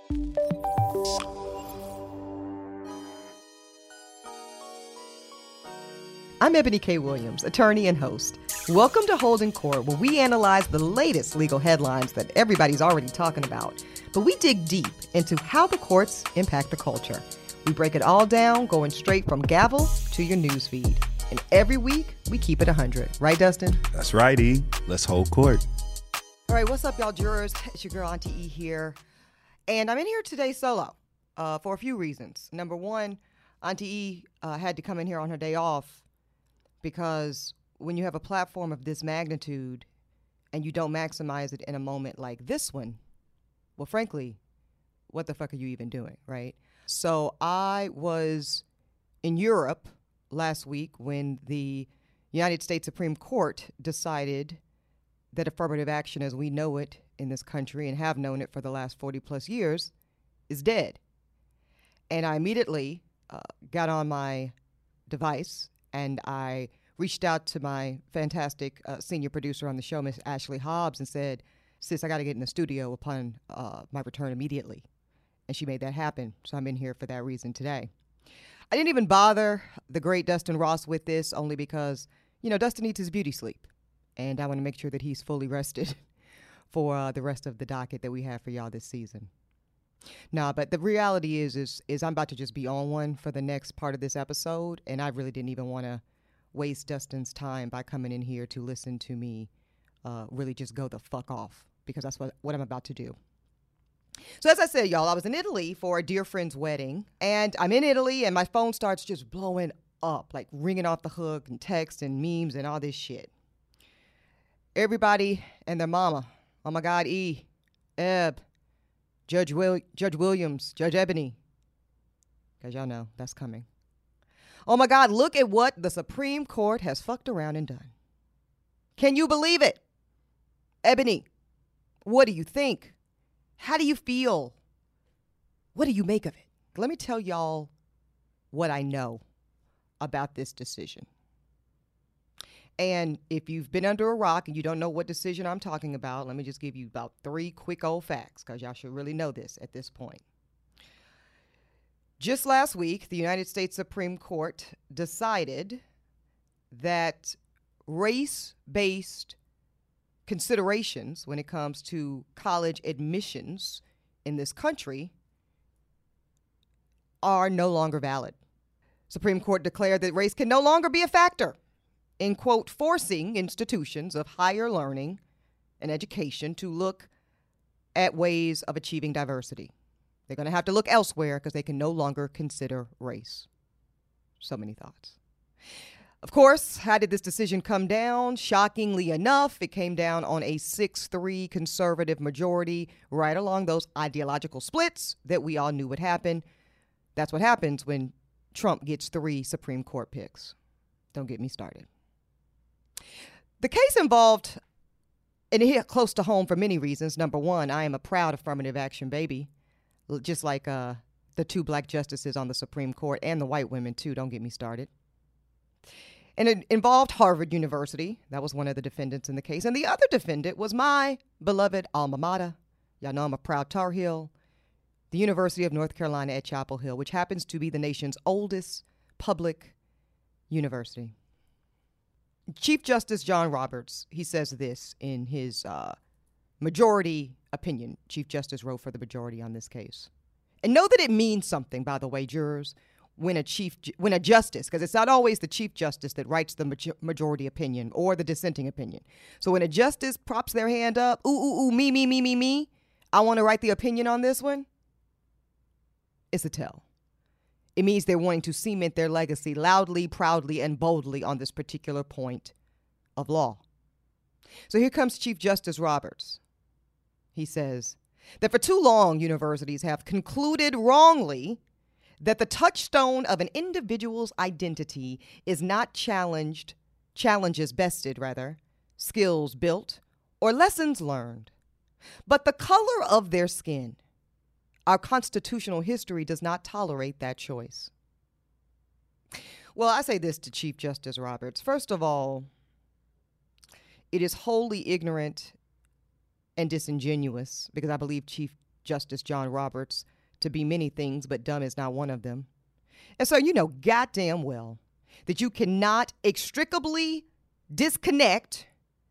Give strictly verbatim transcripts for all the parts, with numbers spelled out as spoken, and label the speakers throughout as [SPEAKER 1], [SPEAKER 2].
[SPEAKER 1] I'm Ebony K. Williams, attorney and host. Welcome to Holding Court, where we analyze the latest legal headlines that everybody's already talking about. But we dig deep into how the courts impact the culture. We break it all down, going straight from gavel to your newsfeed. And every week, we keep it one hundred. Right, Dustin?
[SPEAKER 2] That's right, E. Let's hold court.
[SPEAKER 1] All right, what's up, y'all jurors? It's your girl, Auntie E here. And I'm in here today solo uh, for a few reasons. Number one, Auntie E uh, had to come in here on her day off because when you have a platform of this magnitude and you don't maximize it in a moment like this one, well, frankly, what the fuck are you even doing, right? So I was in Europe last week when the United States Supreme Court decided that affirmative action as we know it in this country and have known it for the last forty plus years is dead. And I immediately uh, got on my device and I reached out to my fantastic uh, senior producer on the show, Miss Ashley Hobbs, and said, sis, I got to get in the studio upon uh, my return immediately. And she made that happen. So I'm in here for that reason today. I didn't even bother the great Dustin Ross with this only because, you know, Dustin needs his beauty sleep. And I want to make sure that he's fully rested for uh, the rest of the docket that we have for y'all this season. Nah, but the reality is, is, is I'm about to just be on one for the next part of this episode. And I really didn't even want to waste Dustin's time by coming in here to listen to me uh, really just go the fuck off, because that's what, what I'm about to do. So as I said, y'all, I was in Italy for a dear friend's wedding, and I'm in Italy and my phone starts just blowing up, like ringing off the hook and text and memes and all this shit. Everybody and their mama. Oh my God, E, Eb, Judge Will, Judge Williams, Judge Ebony. Because y'all know that's coming. Oh my God, look at what the Supreme Court has fucked around and done. Can you believe it? Ebony, what do you think? How do you feel? What do you make of it? Let me tell y'all what I know about this decision. And if you've been under a rock and you don't know what decision I'm talking about, let me just give you about three quick old facts, because y'all should really know this at this point. Just last week, the United States Supreme Court decided that race-based considerations when it comes to college admissions in this country are no longer valid. Supreme Court declared that race can no longer be a factor in, quote, forcing institutions of higher learning and education to look at ways of achieving diversity. They're going to have to look elsewhere because they can no longer consider race. So many thoughts. Of course, how did this decision come down? Shockingly enough, it came down on a six three conservative majority, right along those ideological splits that we all knew would happen. That's what happens when Trump gets three Supreme Court picks. Don't get me started. The case involved, and it hit close to home for many reasons. Number one, I am a proud affirmative action baby, just like uh, the two black justices on the Supreme Court and the white women, too. Don't get me started. And it involved Harvard University. That was one of the defendants in the case. And the other defendant was my beloved alma mater. Y'all know I'm a proud Tar Heel. The University of North Carolina at Chapel Hill, which happens to be the nation's oldest public university. Chief Justice John Roberts, he says this in his uh, majority opinion. Chief Justice wrote for the majority on this case. And know that it means something, by the way, jurors, when a chief, when a justice, because it's not always the chief justice that writes the majority opinion or the dissenting opinion. So when a justice props their hand up, ooh, ooh, ooh, me, me, me, me, me, I want to write the opinion on this one, it's a tell. It means they're wanting to cement their legacy loudly, proudly, and boldly on this particular point of law. So here comes Chief Justice Roberts. He says that for too long, universities have concluded wrongly that the touchstone of an individual's identity is not challenged, challenges bested, rather, skills built, or lessons learned, but the color of their skin. Our constitutional history does not tolerate that choice. Well, I say this to Chief Justice Roberts. First of all, it is wholly ignorant and disingenuous, because I believe Chief Justice John Roberts to be many things, but dumb is not one of them. And so you know goddamn well that you cannot inextricably disconnect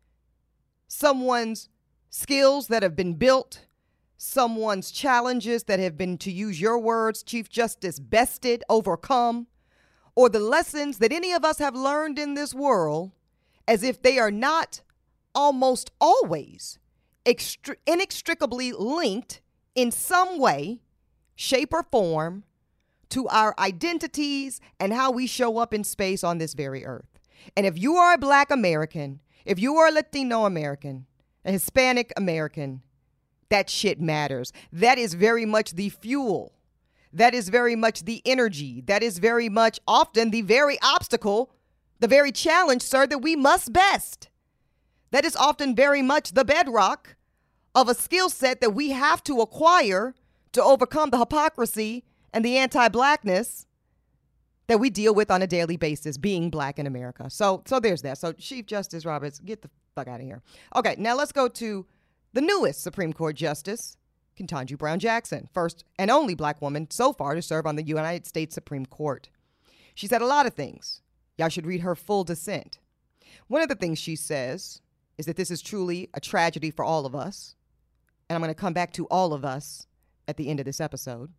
[SPEAKER 1] someone's skills that have been built, someone's challenges that have been, to use your words, Chief Justice, bested, overcome, or the lessons that any of us have learned in this world, as if they are not almost always extri- inextricably linked in some way, shape, or form to our identities and how we show up in space on this very earth. And if you are a Black American, if you are a Latino American, a Hispanic American, that shit matters. That is very much the fuel. That is very much the energy. That is very much often the very obstacle, the very challenge, sir, that we must best. That is often very much the bedrock of a skill set that we have to acquire to overcome the hypocrisy and the anti-Blackness that we deal with on a daily basis, being Black in America. So, so there's that. So Chief Justice Roberts, get the fuck out of here. Okay, now let's go to the newest Supreme Court Justice, Ketanji Brown Jackson, first and only Black woman so far to serve on the United States Supreme Court. She said a lot of things. Y'all should read her full dissent. One of the things she says is that this is truly a tragedy for all of us. And I'm going to come back to all of us at the end of this episode.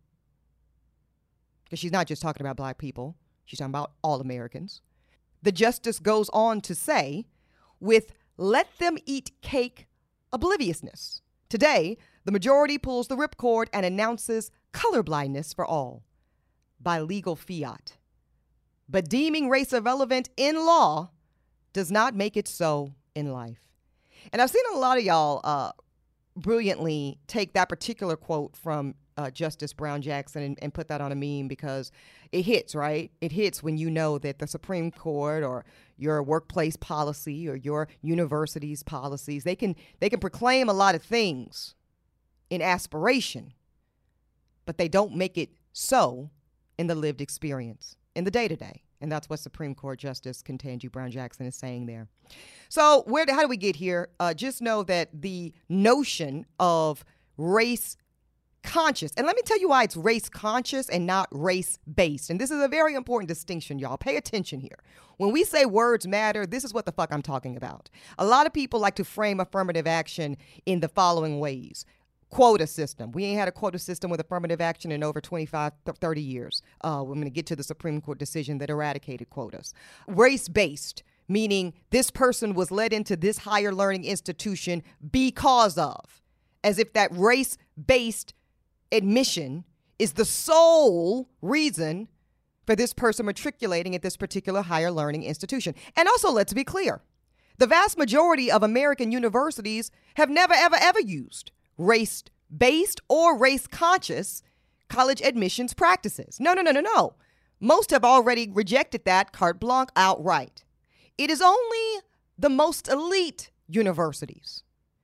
[SPEAKER 1] Because she's not just talking about Black people. She's talking about all Americans. The justice goes on to say, with let them eat cake obliviousness. Today, the majority pulls the ripcord and announces colorblindness for all by legal fiat. But deeming race irrelevant in law does not make it so in life. And I've seen a lot of y'all uh, brilliantly take that particular quote from uh, Justice Brown Jackson and, and put that on a meme because it hits, right? It hits when you know that the Supreme Court or your workplace policy or your university's policies, they can they can proclaim a lot of things in aspiration, but they don't make it so in the lived experience, in the day-to-day. And that's what Supreme Court Justice Ketanji Brown Jackson is saying there. So where how do we get here? Uh, just know that the notion of race conscious, and let me tell you why it's race conscious and not race based. And this is a very important distinction, y'all. Pay attention here. When we say words matter, this is what the fuck I'm talking about. A lot of people like to frame affirmative action in the following ways. Quota system. We ain't had a quota system with affirmative action in over twenty-five, thirty years. Uh, we're going to get to the Supreme Court decision that eradicated quotas. Race-based, meaning this person was led into this higher learning institution because of, as if that race-based admission is the sole reason for this person matriculating at this particular higher learning institution. And also, let's be clear, the vast majority of American universities have never, ever, ever used race-based or race-conscious college admissions practices. No, no, no, no, no. Most have already rejected that carte blanche outright. It is only the most elite universities,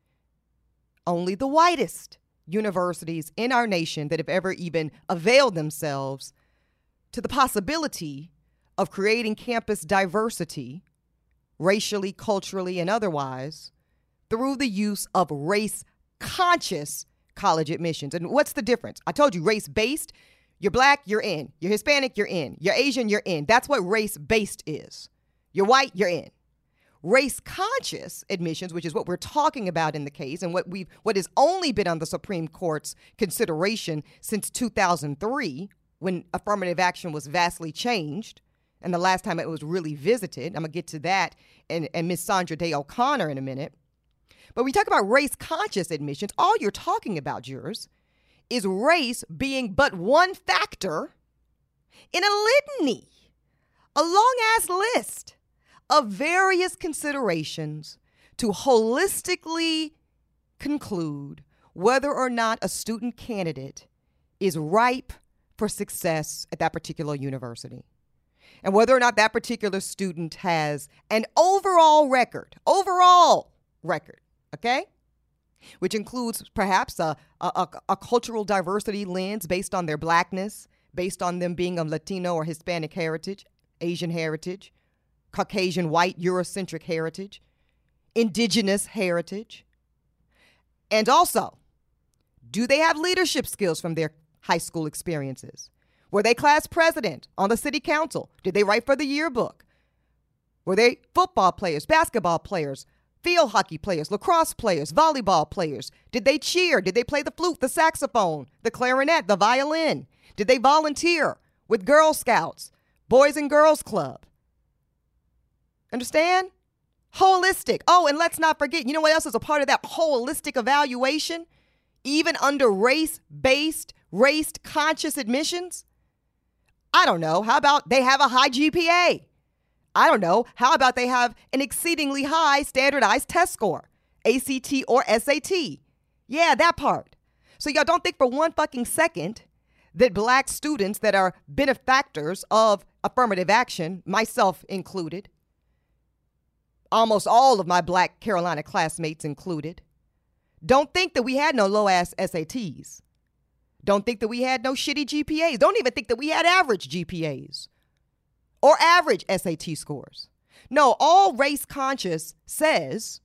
[SPEAKER 1] only the whitest universities in our nation that have ever even availed themselves to the possibility of creating campus diversity, racially, culturally, and otherwise, through the use of race-conscious college admissions. And what's the difference? I told you, race-based, you're Black, you're in. You're Hispanic, you're in. You're Asian, you're in. That's what race-based is. You're white, you're in. Race-conscious admissions, which is what we're talking about in the case and what we've what has only been on the Supreme Court's consideration since two thousand three, when affirmative action was vastly changed, and the last time it was really visited. I'm going to get to that and, and Miz Sandra Day O'Connor in a minute. But we talk about race-conscious admissions. All you're talking about, jurors, is race being but one factor in a litany, a long-ass list of various considerations to holistically conclude whether or not a student candidate is ripe for success at that particular university, and whether or not that particular student has an overall record, overall record, okay, which includes perhaps a, a, a cultural diversity lens based on their Blackness, based on them being of Latino or Hispanic heritage, Asian heritage, Caucasian, white, Eurocentric heritage, indigenous heritage. And also, Do they have leadership skills from their high school experiences? Were they class president on the city council? Did they write for the yearbook? Were they football players, basketball players, field hockey players, lacrosse players, volleyball players? Did they cheer? Did they play the flute, the saxophone, the clarinet, the violin? Did they volunteer with Girl Scouts, Boys and Girls Club? Understand? Holistic. Oh, and let's not forget, you know what else is a part of that holistic evaluation? Even under race-based, race-conscious admissions? I don't know. How about they have a high G P A? I don't know. How about they have an exceedingly high standardized test score, A C T or S A T? Yeah, that part. So y'all don't think for one fucking second that black students that are benefactors of affirmative action, myself included, almost all of my black Carolina classmates included, don't think that we had no low-ass S A Ts. Don't think that we had no shitty G P As. Don't even think that we had average G P As or average S A T scores. No, all race conscious says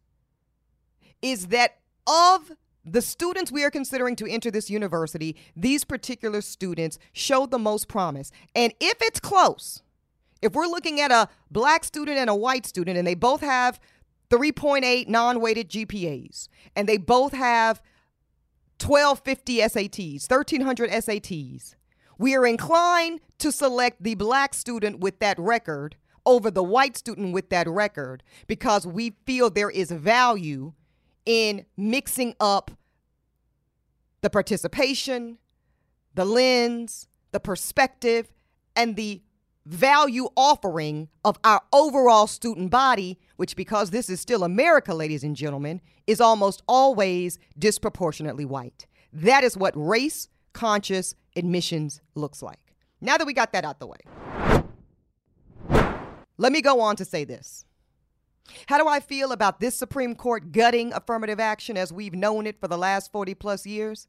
[SPEAKER 1] is that of the students we are considering to enter this university, these particular students showed the most promise. And if it's close, if we're looking at a black student and a white student and they both have three point eight non-weighted G P As and they both have twelve fifty S A Ts, thirteen hundred S A Ts, we are inclined to select the black student with that record over the white student with that record because we feel there is value in mixing up the participation, the lens, the perspective, and the value offering of our overall student body, which, because this is still America, ladies and gentlemen, is almost always disproportionately white. That is what race-conscious admissions looks like. Now that we got that out the way, let me go on to say this. How do I feel about this Supreme Court gutting affirmative action as we've known it for the last forty plus years?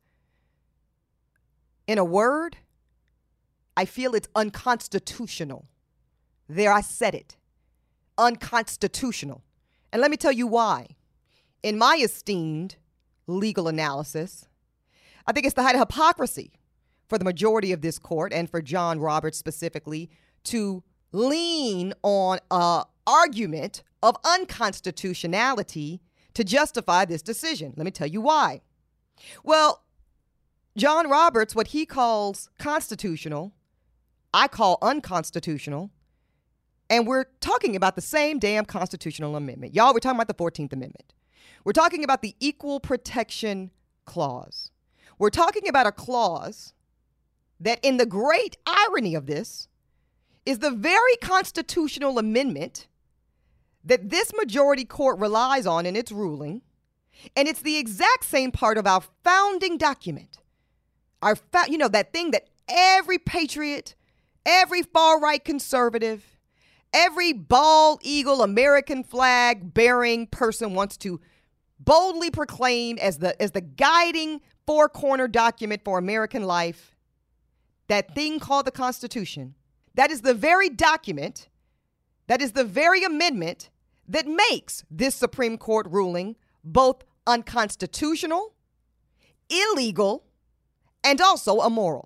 [SPEAKER 1] In a word, I feel it's unconstitutional. There, I said it. Unconstitutional. And let me tell you why. In my esteemed legal analysis, I think it's the height of hypocrisy for the majority of this court and for John Roberts specifically to lean on an argument of unconstitutionality to justify this decision. Let me tell you why. Well, John Roberts, what he calls constitutional, I call unconstitutional, and we're talking about the same damn constitutional amendment. Y'all, we're talking about the fourteenth Amendment. We're talking about the Equal Protection Clause. We're talking about a clause that, in the great irony of this, is the very constitutional amendment that this majority court relies on in its ruling, and it's the exact same part of our founding document. Our, fa- you know, that thing that every patriot, every far-right conservative, every bald eagle American flag bearing person wants to boldly proclaim as the as the guiding four-corner document for American life, that thing called the Constitution. That is the very document, that is the very amendment that makes this Supreme Court ruling both unconstitutional, illegal, and also immoral.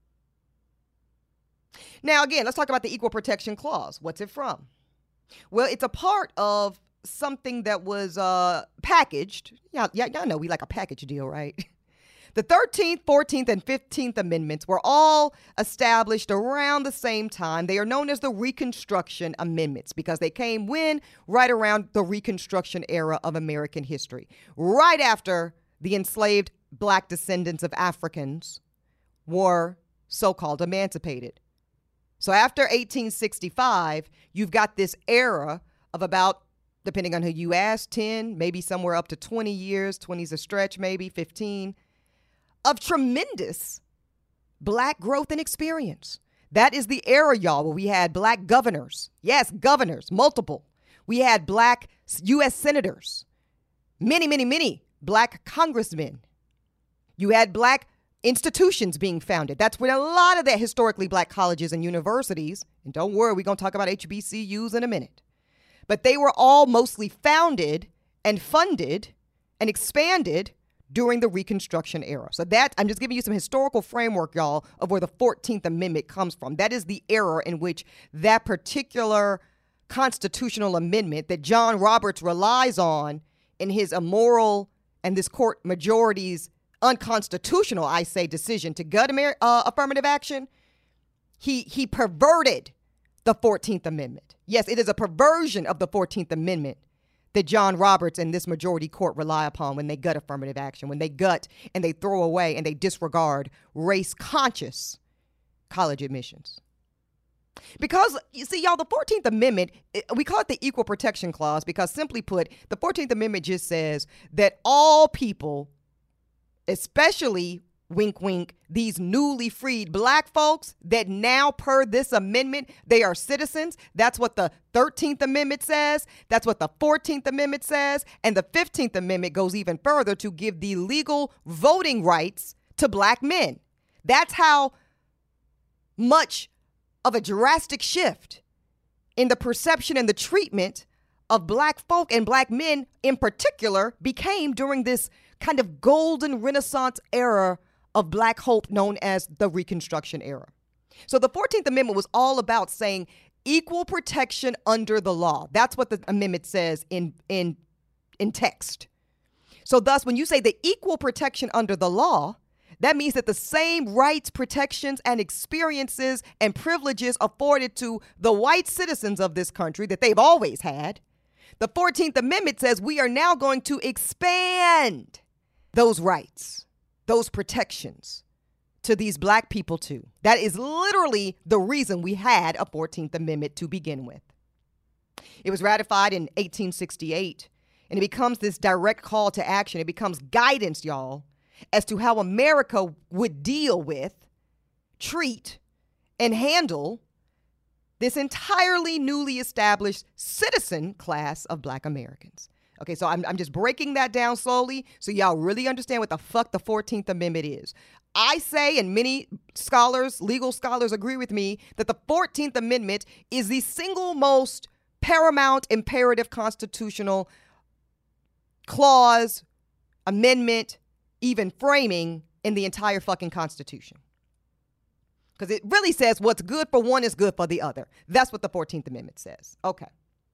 [SPEAKER 1] Now, again, let's talk about the Equal Protection Clause. What's it from? Well, it's a part of something that was uh, packaged. Yeah, yeah, y'all know we like a package deal, right? The thirteenth, fourteenth, and fifteenth Amendments were all established around the same time. They are known as the Reconstruction Amendments because they came when? Right around the Reconstruction era of American history. Right after the enslaved black descendants of Africans were so-called emancipated. So after eighteen sixty-five, you've got this era of about, depending on who you ask, ten, maybe somewhere up to twenty years, twenty is a stretch, maybe fifteen, of tremendous black growth and experience. That is the era, y'all, where we had black governors. Yes, governors, multiple. We had black U S senators, many, many, many black congressmen. You had black institutions being founded. That's when a lot of the historically black colleges and universities, and don't worry, we're going to talk about H B C Us in a minute, but they were all mostly founded and funded and expanded during the Reconstruction era. So that, I'm just giving you some historical framework, y'all, of where the fourteenth Amendment comes from. That is the era in which that particular constitutional amendment that John Roberts relies on in his immoral and this court majority's unconstitutional, I say, decision to gut Amer- uh, affirmative action, he he perverted the fourteenth Amendment. Yes, it is a perversion of the fourteenth Amendment that John Roberts and this majority court rely upon when they gut affirmative action, when they gut and they throw away and they disregard race-conscious college admissions. Because, you see, y'all, the fourteenth Amendment, we call it the Equal Protection Clause because, simply put, the fourteenth Amendment just says that all people, especially, wink, wink, these newly freed black folks that now, per this amendment, they are citizens. That's what the thirteenth Amendment says. That's what the fourteenth Amendment says. And the fifteenth Amendment goes even further to give the legal voting rights to black men. That's how much of a drastic shift in the perception and the treatment of black folk and black men in particular became during this kind of golden Renaissance era of black hope known as the Reconstruction era. So the fourteenth Amendment was all about saying equal protection under the law. That's what the amendment says in, in, in text. So thus, when you say the equal protection under the law, that means that the same rights, protections, and experiences and privileges afforded to the white citizens of this country that they've always had, the fourteenth Amendment says we are now going to expand those rights, those protections to these black people too. That is literally the reason we had a fourteenth Amendment to begin with. It was ratified in eighteen sixty-eight, and it becomes this direct call to action. It becomes guidance, y'all, as to how America would deal with, treat, and handle this entirely newly established citizen class of black Americans. Okay, so I'm, I'm just breaking that down slowly so y'all really understand what the fuck the fourteenth Amendment is. I say, and many scholars, legal scholars agree with me, that the fourteenth Amendment is the single most paramount imperative constitutional clause, amendment, even framing in the entire fucking Constitution. Because it really says what's good for one is good for the other. That's what the fourteenth Amendment says. Okay.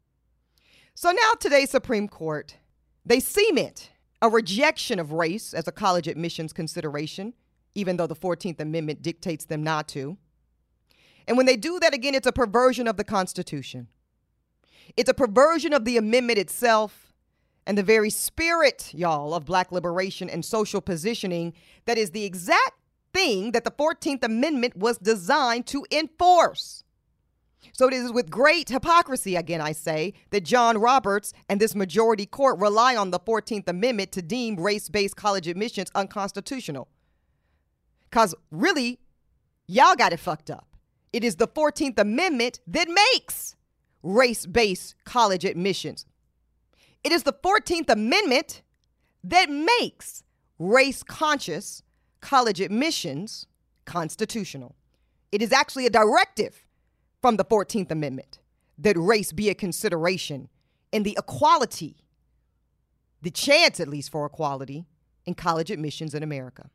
[SPEAKER 1] So now today's Supreme Court, they cement a rejection of race as a college admissions consideration, even though the fourteenth Amendment dictates them not to. And when they do that, again, it's a perversion of the Constitution. It's a perversion of the amendment itself and the very spirit, y'all, of black liberation and social positioning that is the exact thing that the fourteenth Amendment was designed to enforce. So it is with great hypocrisy, again, I say, that John Roberts and this majority court rely on the fourteenth Amendment to deem race-based college admissions unconstitutional. Because really, y'all got it fucked up. It is the fourteenth Amendment that makes race-based college admissions. It is the fourteenth Amendment that makes race-conscious college admissions constitutional. It is actually a directive from the fourteenth Amendment that race be a consideration in the equality, the chance at least for equality in college admissions in America.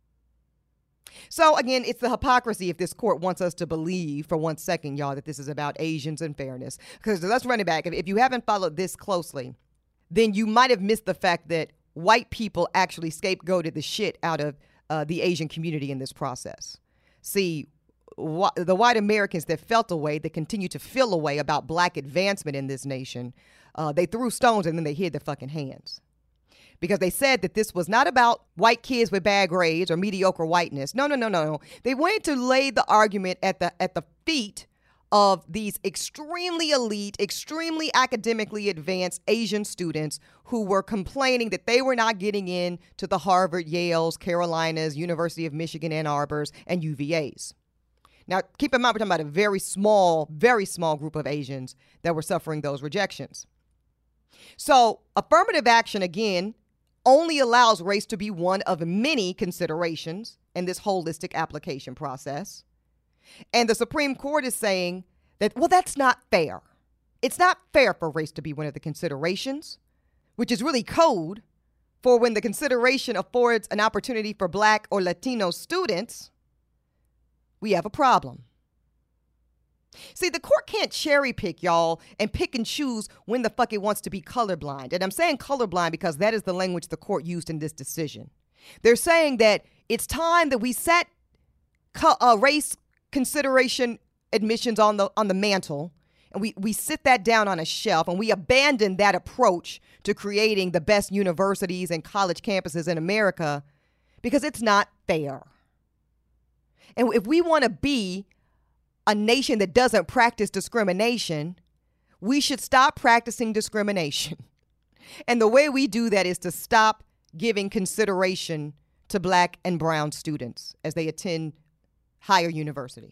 [SPEAKER 1] So again, it's the hypocrisy if this court wants us to believe for one second, y'all, that this is about Asians and fairness. Because let's run it back. If, if you haven't followed this closely, then you might have missed the fact that white people actually scapegoated the shit out of uh, the Asian community in this process. See, wh- the white Americans that felt a way, that continue to feel a way about black advancement in this nation, uh, they threw stones and then they hid their fucking hands. Because they said that this was not about white kids with bad grades or mediocre whiteness. No, no, no, no, no. They wanted to lay the argument at the at the feet of these extremely elite, extremely academically advanced Asian students who were complaining that they were not getting in to the Harvard, Yales, Carolinas, University of Michigan, Ann Arbors, and U V As. Now, keep in mind, we're talking about a very small, very small group of Asians that were suffering those rejections. So affirmative action, again, only allows race to be one of many considerations in this holistic application process. And the Supreme Court is saying that, well, that's not fair. It's not fair for race to be one of the considerations, which is really code for when the consideration affords an opportunity for Black or Latino students, we have a problem. See, the court can't cherry pick, y'all, and pick and choose when the fuck it wants to be colorblind. And I'm saying colorblind because that is the language the court used in this decision. They're saying that it's time that we set co- uh, race consideration admissions on the on the mantle, and we, we sit that down on a shelf, and we abandon that approach to creating the best universities and college campuses in America because it's not fair. And if we want to be a nation that doesn't practice discrimination, we should stop practicing discrimination. And the way we do that is to stop giving consideration to Black and brown students as they attend higher university.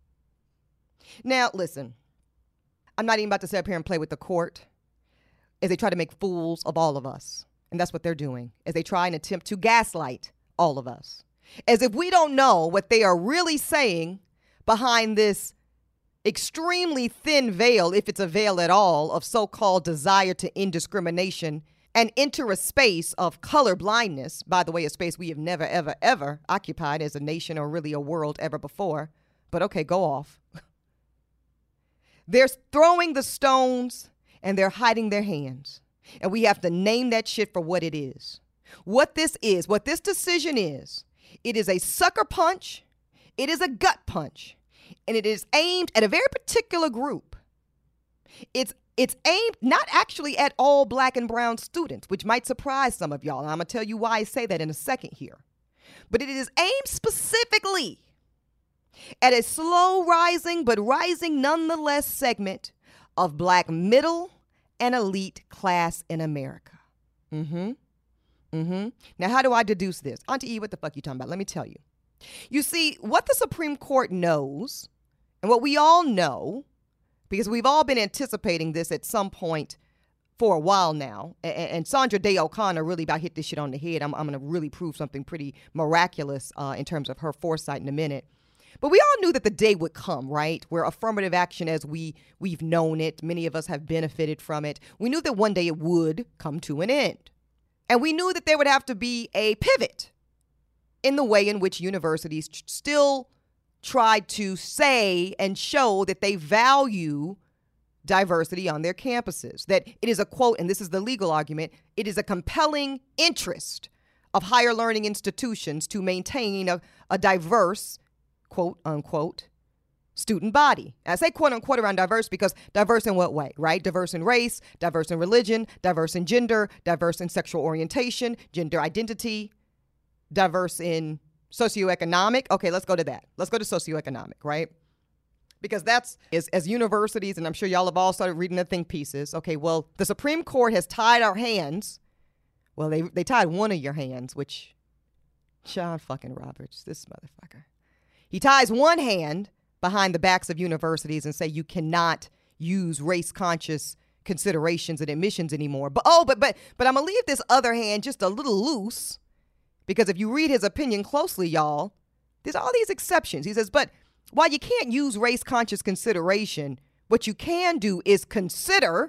[SPEAKER 1] Now, listen, I'm not even about to sit up here and play with the court as they try to make fools of all of us. And that's what they're doing, as they try and attempt to gaslight all of us. As if we don't know what they are really saying behind this extremely thin veil, if it's a veil at all, of so-called desire to end discrimination and enter a space of color blindness. By the way, a space we have never, ever, ever occupied as a nation or really a world ever before. But okay, go off. They're throwing the stones and they're hiding their hands. And we have to name that shit for what it is. What this is, what this decision is, it is a sucker punch. It is a gut punch. And it is aimed at a very particular group. It's it's aimed not actually at all Black and brown students, which might surprise some of y'all. And I'm going to tell you why I say that in a second here. But it is aimed specifically at a slow rising, but rising nonetheless segment of Black middle and elite class in America. Mm-hmm. Mm-hmm. Now, how do I deduce this? Auntie E, what the fuck you talking about? Let me tell you. You see, what the Supreme Court knows, and what we all know, because we've all been anticipating this at some point for a while now, and, and Sandra Day O'Connor really about hit this shit on the head. I'm, I'm going to really prove something pretty miraculous uh, in terms of her foresight in a minute. But we all knew that the day would come, right, where affirmative action as we, we've known it, many of us have benefited from it. We knew that one day it would come to an end. And we knew that there would have to be a pivot in the way in which universities ch- still tried to say and show that they value diversity on their campuses, that it is a quote, and this is the legal argument, it is a compelling interest of higher learning institutions to maintain a, a diverse, quote unquote, student body. And I say quote unquote around diverse because diverse in what way, right? Diverse in race, diverse in religion, diverse in gender, diverse in sexual orientation, gender identity, diverse in socioeconomic. Okay, let's go to that. Let's go to socioeconomic, right? Because that's, as, as universities, and I'm sure y'all have all started reading the think pieces. Okay, well, the Supreme Court has tied our hands. Well, they, they tied one of your hands, which, John fucking Roberts, this motherfucker. He ties one hand behind the backs of universities and say you cannot use race-conscious considerations and admissions anymore. But oh, but but but I'm gonna leave this other hand just a little loose, because if you read his opinion closely, y'all, there's all these exceptions. He says, but while you can't use race-conscious consideration, what you can do is consider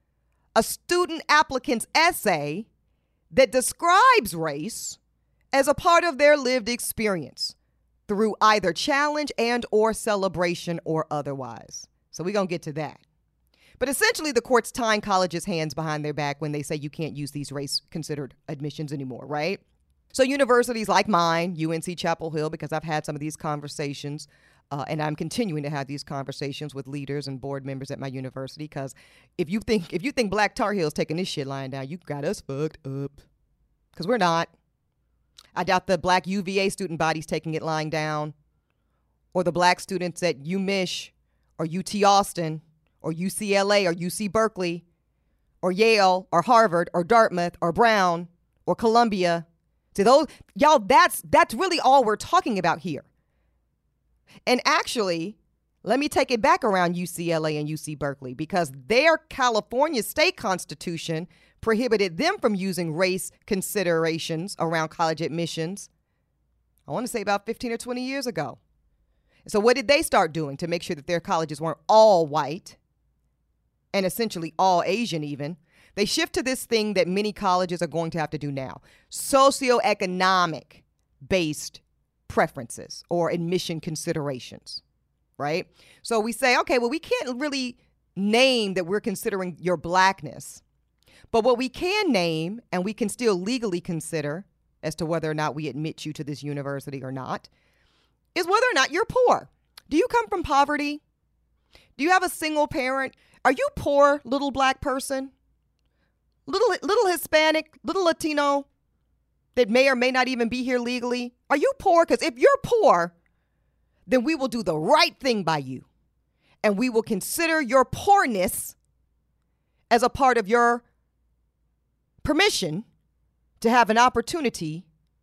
[SPEAKER 1] a student applicant's essay that describes race as a part of their lived experience through either challenge and or celebration or otherwise. So we're going to get to that. But essentially, the court's tying colleges' hands behind their back when they say you can't use these race-considered admissions anymore, right? So universities like mine, U N C Chapel Hill, because I've had some of these conversations, uh, and I'm continuing to have these conversations with leaders and board members at my university, because if you think if you think Black Tar Heel's taking this shit lying down, you got us fucked up, because we're not. I doubt the Black U V A student body's taking it lying down, or the Black students at U M I S H or U T Austin or U C L A or U C Berkeley or Yale or Harvard or Dartmouth or Brown or Columbia. See, those, y'all, that's that's really all we're talking about here. And actually, let me take it back around U C L A and U C Berkeley, because their California state constitution prohibited them from using race considerations around college admissions, I want to say about fifteen or twenty years ago. So what did they start doing to make sure that their colleges weren't all white and essentially all Asian even? They shift to this thing that many colleges are going to have to do now, socioeconomic based preferences or admission considerations, right? So we say, okay, well, we can't really name that we're considering your blackness, but what we can name and we can still legally consider as to whether or not we admit you to this university or not is whether or not you're poor. Do you come from poverty? Do you have a single parent? Are you poor, little black person? Little little Hispanic, little Latino that may or may not even be here legally? Are you poor? Because if you're poor, then we will do the right thing by you. And we will consider your poorness as a part of your permission to have an opportunity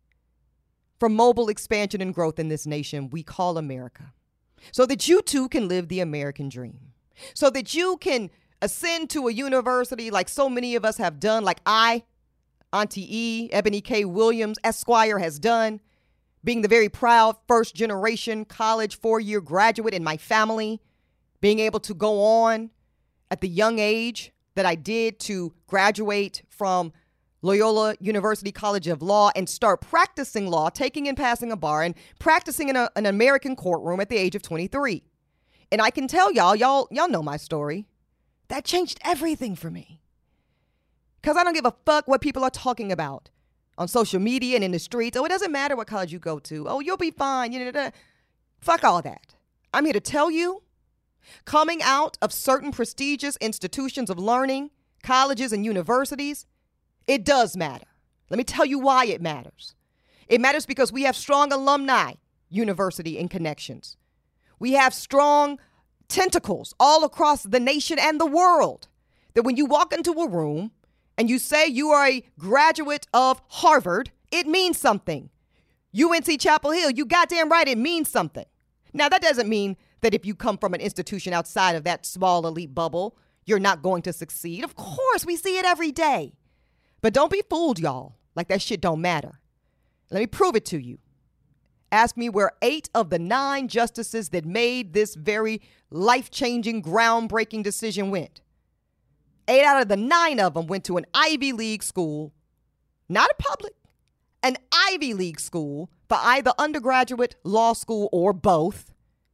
[SPEAKER 1] for mobile expansion and growth in this nation we call America, so that you too can live the American dream, so that you can ascend to a university like so many of us have done, like I, Auntie E, Ebony K. Williams, Esquire, has done, being the very proud first generation college four-year graduate in my family, being able to go on at the young age that I did to graduate from Loyola University College of Law and start practicing law, taking and passing a bar and practicing in a, an American courtroom at the age of twenty-three. And I can tell y'all, y'all, y'all know my story. That changed everything for me. Because I don't give a fuck what people are talking about on social media and in the streets. Oh, it doesn't matter what college you go to. Oh, you'll be fine. You know, fuck all that. I'm here to tell you, coming out of certain prestigious institutions of learning, colleges and universities, it does matter. Let me tell you why it matters. It matters because we have strong alumni, university and connections. We have strong tentacles all across the nation and the world, that when you walk into a room and you say you are a graduate of Harvard, it means something. U N C Chapel Hill, you goddamn right, it means something. Now, that doesn't mean that if you come from an institution outside of that small elite bubble, you're not going to succeed. Of course, we see it every day. But don't be fooled, y'all, like that shit don't matter. Let me prove it to you. Ask me where eight of the nine justices that made this very life-changing, groundbreaking decision went. Eight out of the nine of them went to an Ivy League school, not a public, an Ivy League school for either undergraduate, law school, or both.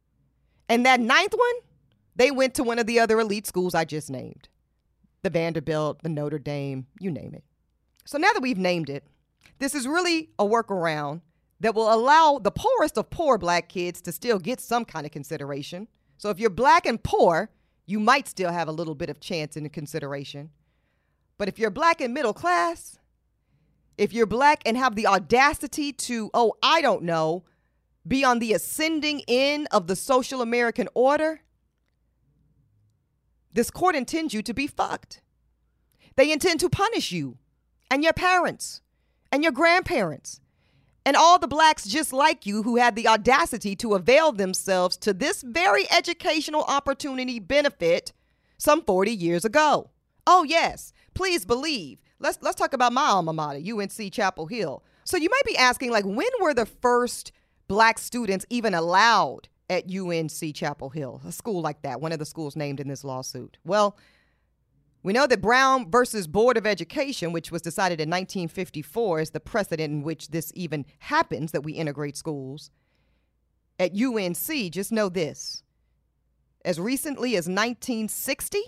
[SPEAKER 1] And that ninth one, they went to one of the other elite schools I just named. The Vanderbilt, the Notre Dame, you name it. So now that we've named it, this is really a workaround that will allow the poorest of poor black kids to still get some kind of consideration. So if you're black and poor, you might still have a little bit of chance in consideration. But if you're black and middle class, if you're black and have the audacity to, oh, I don't know, be on the ascending end of the social American order, this court intends you to be fucked. They intend to punish you and your parents and your grandparents and all the blacks just like you who had the audacity to avail themselves to this very educational opportunity benefit some forty years ago. Oh, yes, please believe. Let's let's talk about my alma mater, U N C Chapel Hill. So you might be asking, like, when were the first black students even allowed at U N C Chapel Hill, a school like that, one of the schools named in this lawsuit? Well, we know that Brown versus Board of Education, which was decided in nineteen fifty-four, is the precedent in which this even happens, that we integrate schools. At U N C, just know this. As recently as nineteen sixty,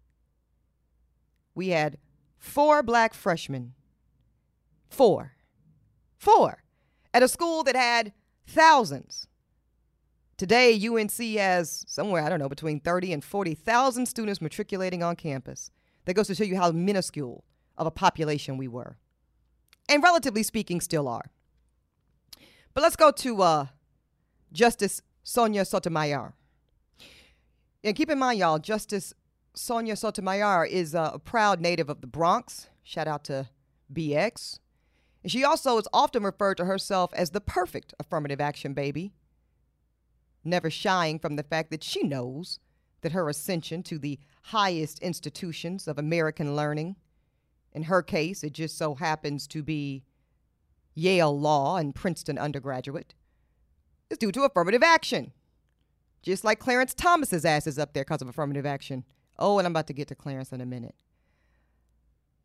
[SPEAKER 1] we had four black freshmen. Four. Four. At a school that had thousands. Today, U N C has somewhere, I don't know, between thirty and forty thousand students matriculating on campus. That goes to show you how minuscule of a population we were. And relatively speaking, still are. But let's go to uh, Justice Sonia Sotomayor. And keep in mind, y'all, Justice Sonia Sotomayor is uh, a proud native of the Bronx. Shout out to B X. And she also is often referred to herself as the perfect affirmative action baby, never shying from the fact that she knows that her ascension to the highest institutions of American learning, in her case, it just so happens to be Yale Law and Princeton undergraduate, is due to affirmative action. Just like Clarence Thomas's ass is up there because of affirmative action. Oh, and I'm about to get to Clarence in a minute.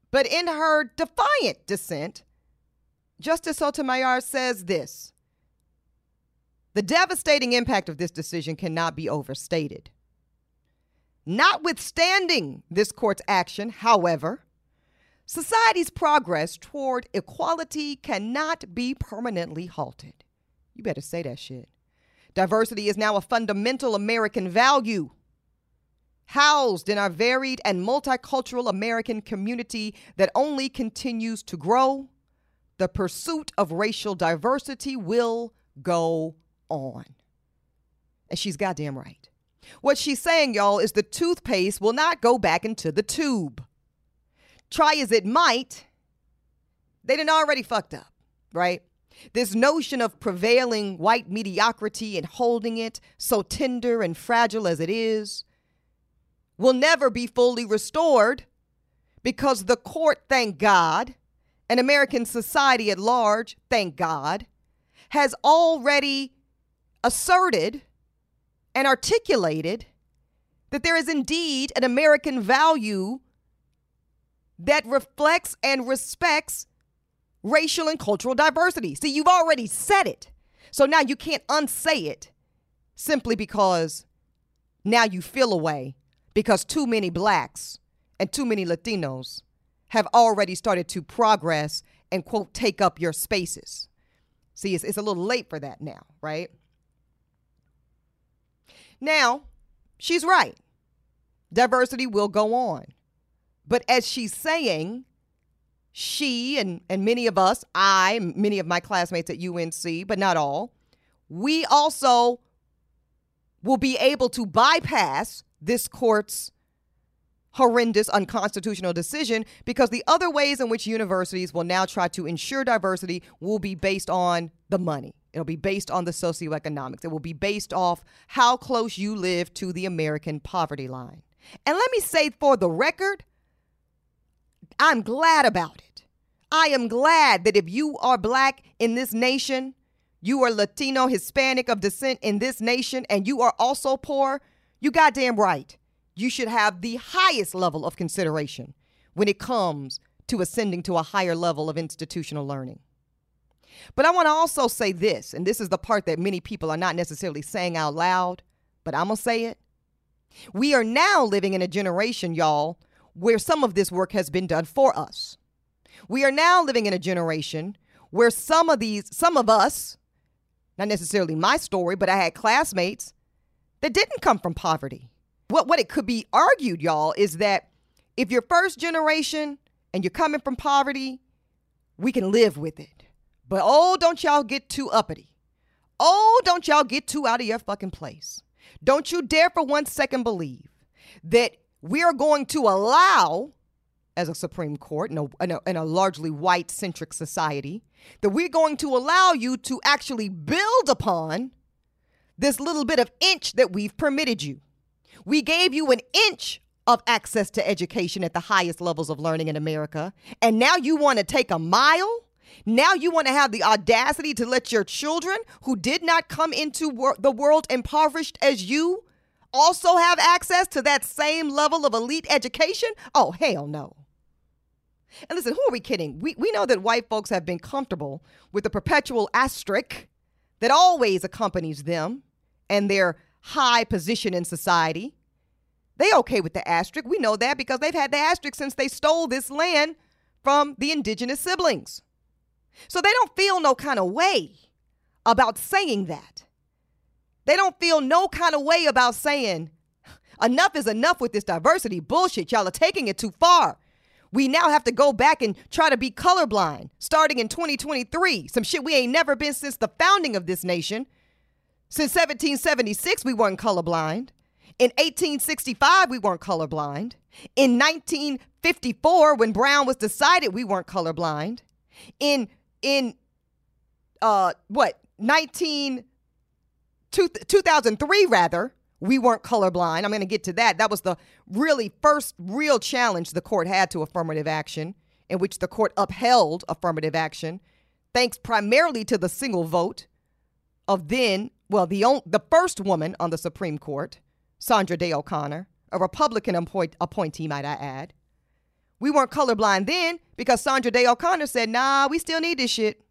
[SPEAKER 1] But in her defiant dissent, Justice Sotomayor says this: the devastating impact of this decision cannot be overstated. Notwithstanding this court's action, however, society's progress toward equality cannot be permanently halted. You better say that shit. Diversity is now a fundamental American value, housed in our varied and multicultural American community that only continues to grow. The pursuit of racial diversity will go on. And she's goddamn right. What she's saying, y'all, is the toothpaste will not go back into the tube. Try as it might, they done already fucked up, right? This notion of prevailing white mediocrity and holding it so tender and fragile as it is will never be fully restored because the court, thank God, and American society at large, thank God, has already asserted and articulated that there is indeed an American value that reflects and respects racial and cultural diversity. See, you've already said it. So now you can't unsay it simply because now you feel a way because too many blacks and too many Latinos have already started to progress and, quote, take up your spaces. See, it's, it's a little late for that now, right? Now, she's right. Diversity will go on. But as she's saying, she and, and many of us, I, many of my classmates at U N C, but not all, we also will be able to bypass this court's horrendous unconstitutional decision because the other ways in which universities will now try to ensure diversity will be based on the money. It'll be based on the socioeconomics. It will be based off how close you live to the American poverty line. And let me say for the record, I'm glad about it. I am glad that if you are black in this nation, you are Latino, Hispanic of descent in this nation, and you are also poor, you goddamn right. You should have the highest level of consideration when it comes to ascending to a higher level of institutional learning. But I want to also say this, and this is the part that many people are not necessarily saying out loud, but I'm going to say it. We are now living in a generation, y'all, where some of this work has been done for us. We are now living in a generation where some of these, some of us, not necessarily my story, but I had classmates that didn't come from poverty. What, what it could be argued, y'all, is that if you're first generation and you're coming from poverty, we can live with it. But oh, don't y'all get too uppity. Oh, don't y'all get too out of your fucking place. Don't you dare for one second believe that we are going to allow, as a Supreme Court in a, in a, in a largely white-centric society, that we're going to allow you to actually build upon this little bit of inch that we've permitted you. We gave you an inch of access to education at the highest levels of learning in America, and now you want to take a mile? Now you want to have the audacity to let your children who did not come into wor- the world impoverished as you also have access to that same level of elite education? Oh, hell no. And listen, who are we kidding? We, we know that white folks have been comfortable with the perpetual asterisk that always accompanies them and their high position in society. They okay with the asterisk. We know that because they've had the asterisk since they stole this land from the indigenous siblings. So they don't feel no kind of way about saying that. They don't feel no kind of way about saying enough is enough with this diversity bullshit. Y'all are taking it too far. We now have to go back and try to be colorblind starting in twenty twenty-three. Some shit we ain't never been since the founding of this nation. Since seventeen seventy-six, we weren't colorblind. In eighteen sixty-five, we weren't colorblind. In nineteen fifty-four, when Brown was decided, we weren't colorblind. In in uh what nineteen two, two thousand three rather, we weren't colorblind. I'm going to get to that. That was the really first real challenge the court had to affirmative action, in which the court upheld affirmative action, thanks primarily to the single vote of then, well, the on, the first woman on the Supreme Court, Sandra Day O'Connor, a Republican appoint, appointee, might I add. We weren't colorblind then because Sandra Day O'Connor said, nah, we still need this shit.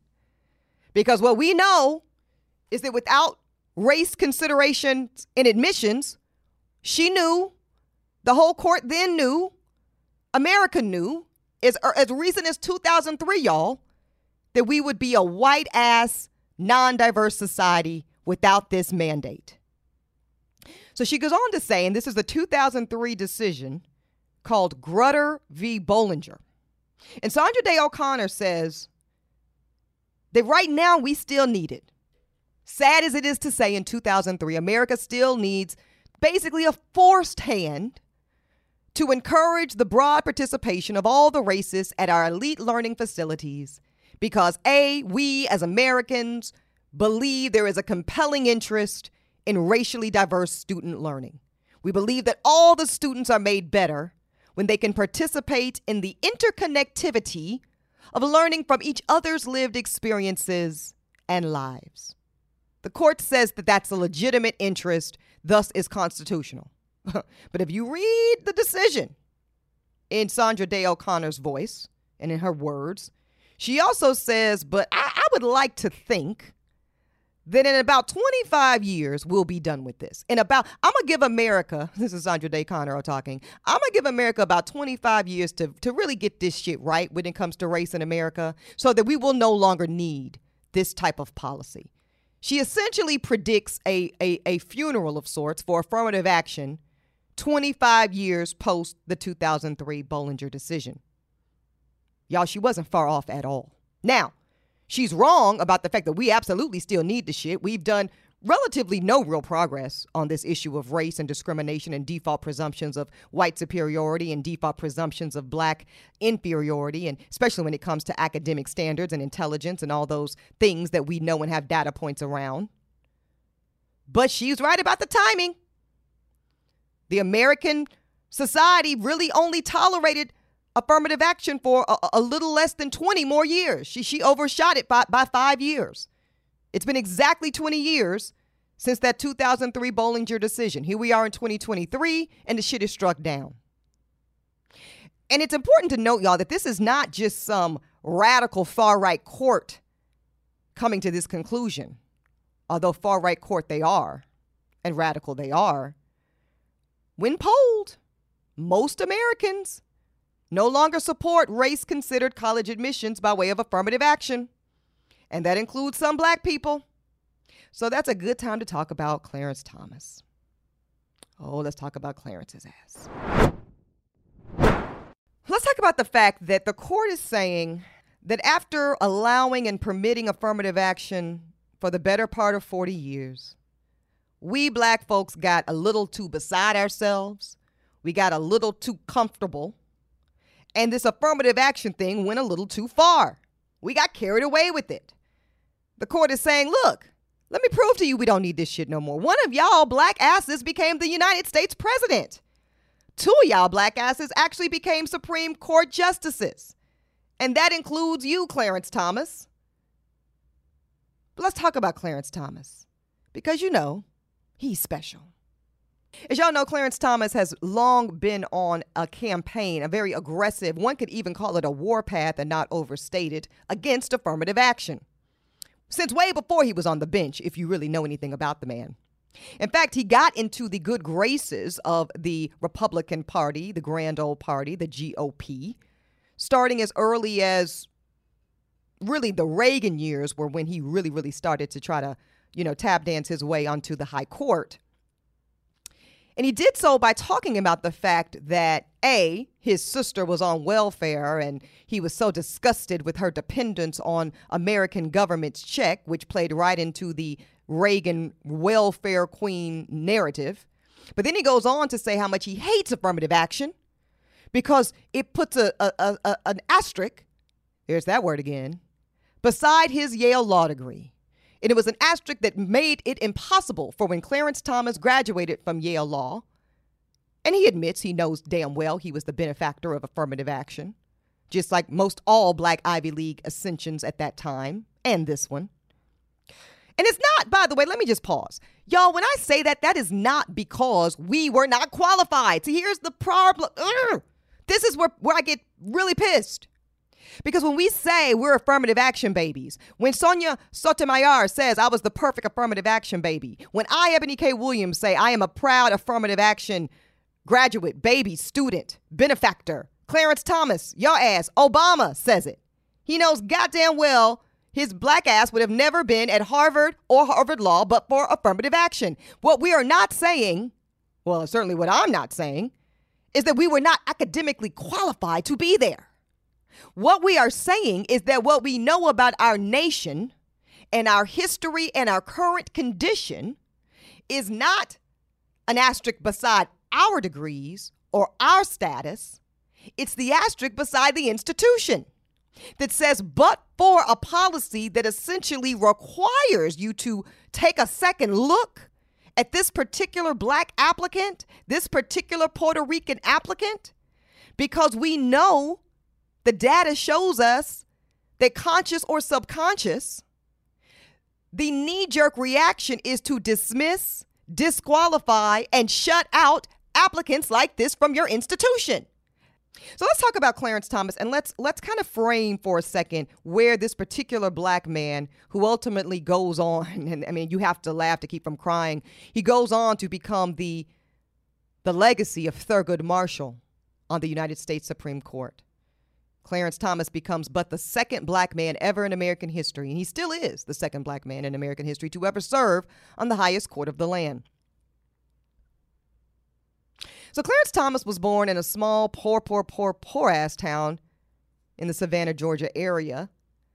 [SPEAKER 1] Because what we know is that without race considerations in admissions, she knew, the whole court then knew, America knew, as, as recent as two thousand three, y'all, that we would be a white-ass, non-diverse society without this mandate. So she goes on to say, and this is the two thousand three decision called Grutter v. Bollinger. And Sandra Day O'Connor says that right now we still need it. Sad as it is to say, in two thousand three, America still needs basically a forced hand to encourage the broad participation of all the races at our elite learning facilities because, A, we as Americans believe there is a compelling interest in racially diverse student learning. We believe that all the students are made better when they can participate in the interconnectivity of learning from each other's lived experiences and lives. The court says that that's a legitimate interest, thus is constitutional. But if you read the decision in Sandra Day O'Connor's voice and in her words, she also says, but I, I would like to think that in about twenty-five years, we'll be done with this. In about, I'm going to give America, this is Sandra Day O'Connor talking, I'm going to give America about twenty-five years to, to really get this shit right when it comes to race in America so that we will no longer need this type of policy. She essentially predicts a, a, a funeral of sorts for affirmative action twenty-five years post the two thousand three Bollinger decision. Y'all, she wasn't far off at all. Now, she's wrong about the fact that we absolutely still need the shit. We've done relatively no real progress on this issue of race and discrimination and default presumptions of white superiority and default presumptions of black inferiority, and especially when it comes to academic standards and intelligence and all those things that we know and have data points around. But she's right about the timing. The American society really only tolerated affirmative action for a, a little less than twenty more years. She, she overshot it by, by five years. It's been exactly twenty years since that two thousand three Bollinger decision. Here we are in twenty twenty-three, and the shit is struck down. And it's important to note, y'all, that this is not just some radical far-right court coming to this conclusion, although far-right court they are, and radical they are. When polled, most Americans no longer support race-considered college admissions by way of affirmative action. And that includes some black people. So that's a good time to talk about Clarence Thomas. Oh, let's talk about Clarence's ass. Let's talk about the fact that the court is saying that after allowing and permitting affirmative action for the better part of forty years, we black folks got a little too beside ourselves. We got a little too comfortable. And this affirmative action thing went a little too far. We got carried away with it. The court is saying, look, let me prove to you we don't need this shit no more. One of y'all black asses became the United States president. Two of y'all black asses actually became Supreme Court justices. And that includes you, Clarence Thomas. But let's talk about Clarence Thomas. Because, you know, he's special. As y'all know, Clarence Thomas has long been on a campaign, a very aggressive, one could even call it a warpath and not overstate it, against affirmative action. Since way before he was on the bench, if you really know anything about the man. In fact, he got into the good graces of the Republican Party, the grand old party, the G O P, starting as early as really the Reagan years were when he really, really started to try to, you know, tap dance his way onto the high court. And he did so by talking about the fact that, A, his sister was on welfare and he was so disgusted with her dependence on American government's check, which played right into the Reagan welfare queen narrative. But then he goes on to say how much he hates affirmative action because it puts a, a, a, a an asterisk, there's that word again, beside his Yale law degree. And it was an asterisk that made it impossible for when Clarence Thomas graduated from Yale Law. And he admits he knows damn well he was the benefactor of affirmative action, just like most all black Ivy League ascensions at that time, and this one. And it's not, by the way, let me just pause. Y'all, when I say that, that is not because we were not qualified. See, here's the problem. Ugh. This is where, where I get really pissed. Because when we say we're affirmative action babies, when Sonia Sotomayor says I was the perfect affirmative action baby, when I, Ebony K. Williams, say I am a proud affirmative action graduate, baby, student, benefactor, Clarence Thomas, your ass, Obama says it. He knows goddamn well his black ass would have never been at Harvard or Harvard Law but for affirmative action. What we are not saying, well, certainly what I'm not saying, is that we were not academically qualified to be there. What we are saying is that what we know about our nation and our history and our current condition is not an asterisk beside our degrees or our status. It's the asterisk beside the institution that says, but for a policy that essentially requires you to take a second look at this particular black applicant, this particular Puerto Rican applicant, because we know the data shows us that conscious or subconscious, the knee-jerk reaction is to dismiss, disqualify, and shut out applicants like this from your institution. So let's talk about Clarence Thomas, and let's let's kind of frame for a second where this particular black man who ultimately goes on, and I mean, you have to laugh to keep from crying. He goes on to become the, the legacy of Thurgood Marshall on the United States Supreme Court. Clarence Thomas becomes but the second black man ever in American history, and he still is the second black man in American history to ever serve on the highest court of the land. So Clarence Thomas was born in a small, poor, poor, poor, poor ass town in the Savannah, Georgia area.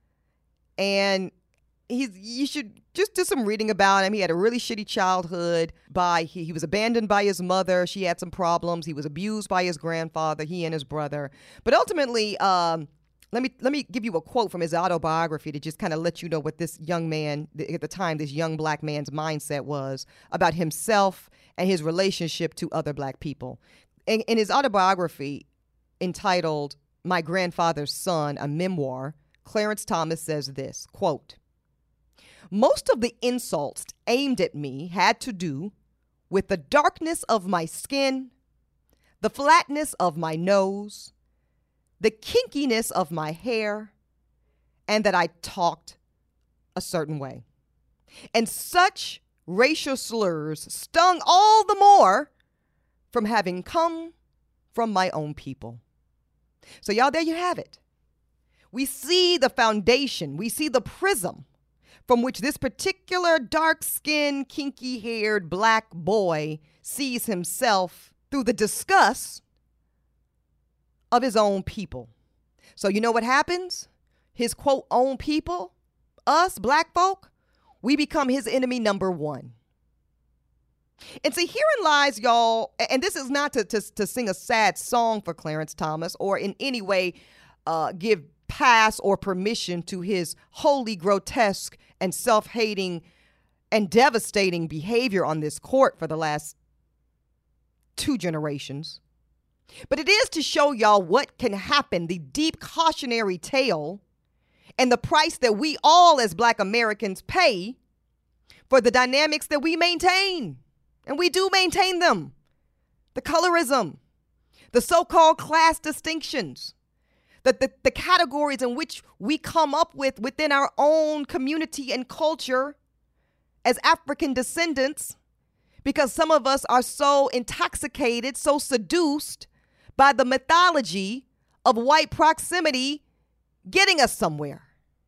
[SPEAKER 1] And he's, you should just do some reading about him. He had a really shitty childhood. By he, he was abandoned by his mother. She had some problems. He was abused by his grandfather, he and his brother. But ultimately, um, let me let me give you a quote from his autobiography to just kind of let you know what this young man, at the time, this young black man's mindset was about himself and his relationship to other black people. In, in his autobiography entitled My Grandfather's Son, a Memoir, Clarence Thomas says this, quote, "Most of the insults aimed at me had to do with the darkness of my skin, the flatness of my nose, the kinkiness of my hair, and that I talked a certain way. And such racial slurs stung all the more from having come from my own people." So y'all, there you have it. We see the foundation. We see the prism from which this particular dark-skinned, kinky-haired black boy sees himself through the disgust of his own people. So you know what happens? His, quote, own people, us black folk, we become his enemy number one. And see, herein lies, y'all, and this is not to, to, to sing a sad song for Clarence Thomas or in any way uh, give pass or permission to his wholly grotesque and self-hating and devastating behavior on this court for the last two generations. But it is to show y'all what can happen, the deep cautionary tale and the price that we all as black Americans pay for the dynamics that we maintain. And we do maintain them. The colorism, the so-called class distinctions, the, the, the categories in which we come up with within our own community and culture as African descendants, because some of us are so intoxicated, so seduced by the mythology of white proximity getting us somewhere.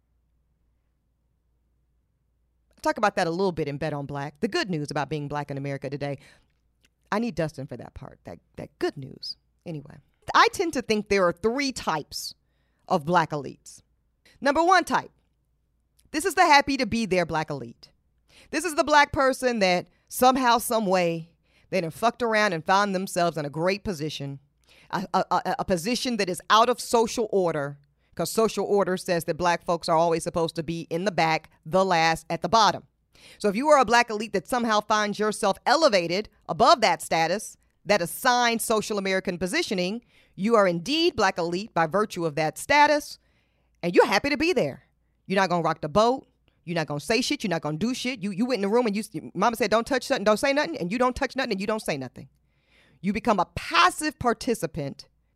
[SPEAKER 1] I'll talk about that a little bit in Bet on Black. The good news about being black in America today. I need Dustin for that part, that, that good news. Anyway, I tend to think there are three types of black elites. Number one type, this is the happy to be there black elite. This is the black person that somehow, some way, they done fucked around and found themselves in a great position. A, a, a position that is out of social order, because social order says that black folks are always supposed to be in the back, the last, at the bottom. So if you are a black elite that somehow finds yourself elevated above that status, that assigned social American positioning, you are indeed black elite by virtue of that status, and you're happy to be there. You're not going to rock the boat. You're not going to say shit. You're not going to do shit. You, you went in the room and you, mama said, don't touch something, don't say nothing, and you don't touch nothing and you don't say nothing. You become a passive participant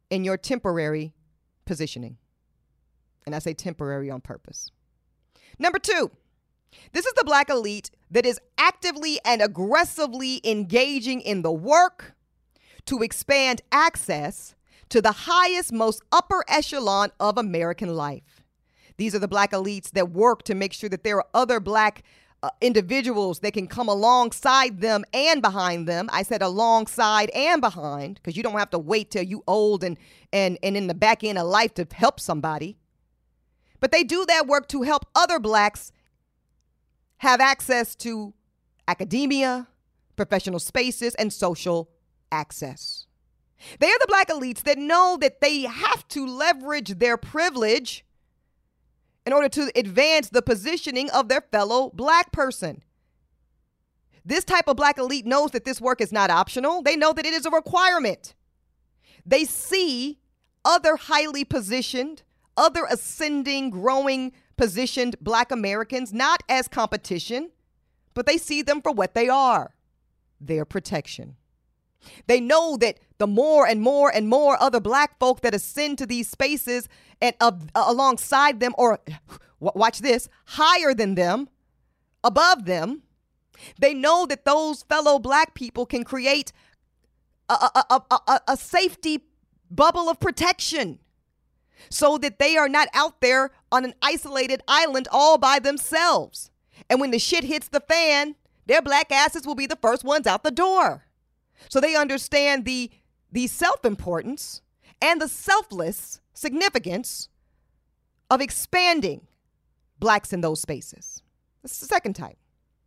[SPEAKER 1] in your temporary positioning. And I say temporary on purpose. Number two, this is the Black elite that is actively and aggressively engaging in the work to expand access to the highest, most upper echelon of American life. These are the Black elites that work to make sure that there are other Black uh, individuals that can come alongside them and behind them. I said alongside and behind, because you don't have to wait till you old and, and, and in the back end of life to help somebody. But they do that work to help other Blacks have access to academia, professional spaces, and social access. They are the Black elites that know that they have to leverage their privilege in order to advance the positioning of their fellow Black person. This type of Black elite knows that this work is not optional. They know that it is a requirement. They see other highly positioned, other ascending, growing, positioned Black Americans not as competition, but they see them for what they are, their protection. They know that the more and more and more other Black folk that ascend to these spaces and uh, alongside them, or watch this, higher than them, above them, they know that those fellow Black people can create a, a, a, a, a safety bubble of protection so that they are not out there on an isolated island all by themselves. And when the shit hits the fan, their Black asses will be the first ones out the door. So they understand the, the self-importance and the selfless significance of expanding Blacks in those spaces. That's the second type.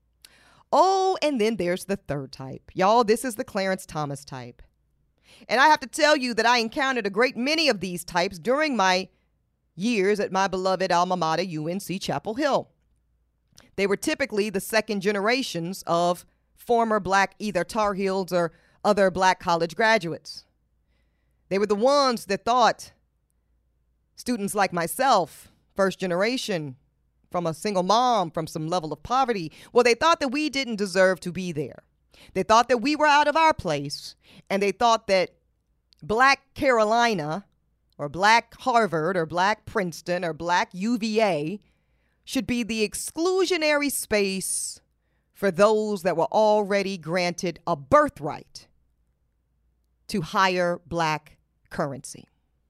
[SPEAKER 1] Oh, and then there's the third type. Y'all, this is the Clarence Thomas type. And I have to tell you that I encountered a great many of these types during my years at my beloved alma mater, U N C Chapel Hill. They were typically the second generations of former Black either Tar Heels or other Black college graduates. They were the ones that thought students like myself, first generation, from a single mom, from some level of poverty, well, they thought that we didn't deserve to be there. They thought that we were out of our place, and they thought that Black Carolina or Black Harvard or Black Princeton or Black U V A should be the exclusionary space for those that were already granted a birthright to higher Black currency.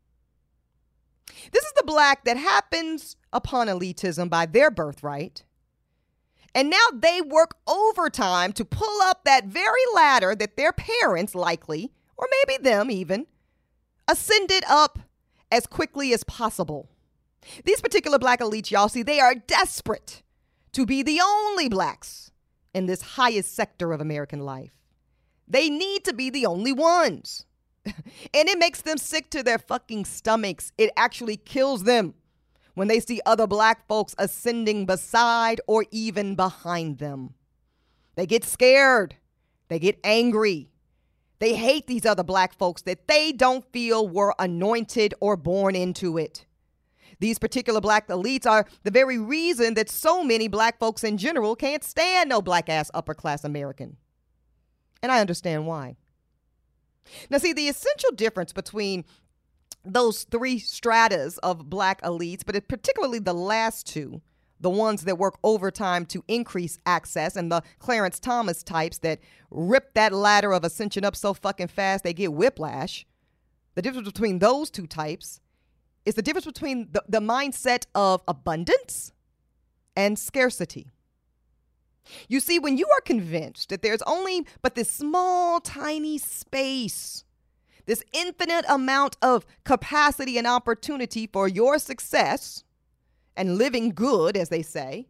[SPEAKER 1] This is the Black that happens upon elitism by their birthright. And now they work overtime to pull up that very ladder that their parents likely, or maybe them even, ascended up as quickly as possible. These particular Black elites, y'all see, they are desperate to be the only Blacks in this highest sector of American life. They need to be the only ones. And it makes them sick to their fucking stomachs. It actually kills them when they see other Black folks ascending beside or even behind them. They get scared. They get angry. They hate these other Black folks that they don't feel were anointed or born into it. These particular Black elites are the very reason that so many Black folks in general can't stand no Black ass upper class American. And I understand why. Now, see, the essential difference between those three stratas of Black elites, but particularly the last two, the ones that work overtime to increase access, and the Clarence Thomas types that rip that ladder of ascension up so fucking fast they get whiplash. The difference between those two types is the difference between the, the mindset of abundance and scarcity. You see, when you are convinced that there's only but this small, tiny space, this infinite amount of capacity and opportunity for your success and living good, as they say,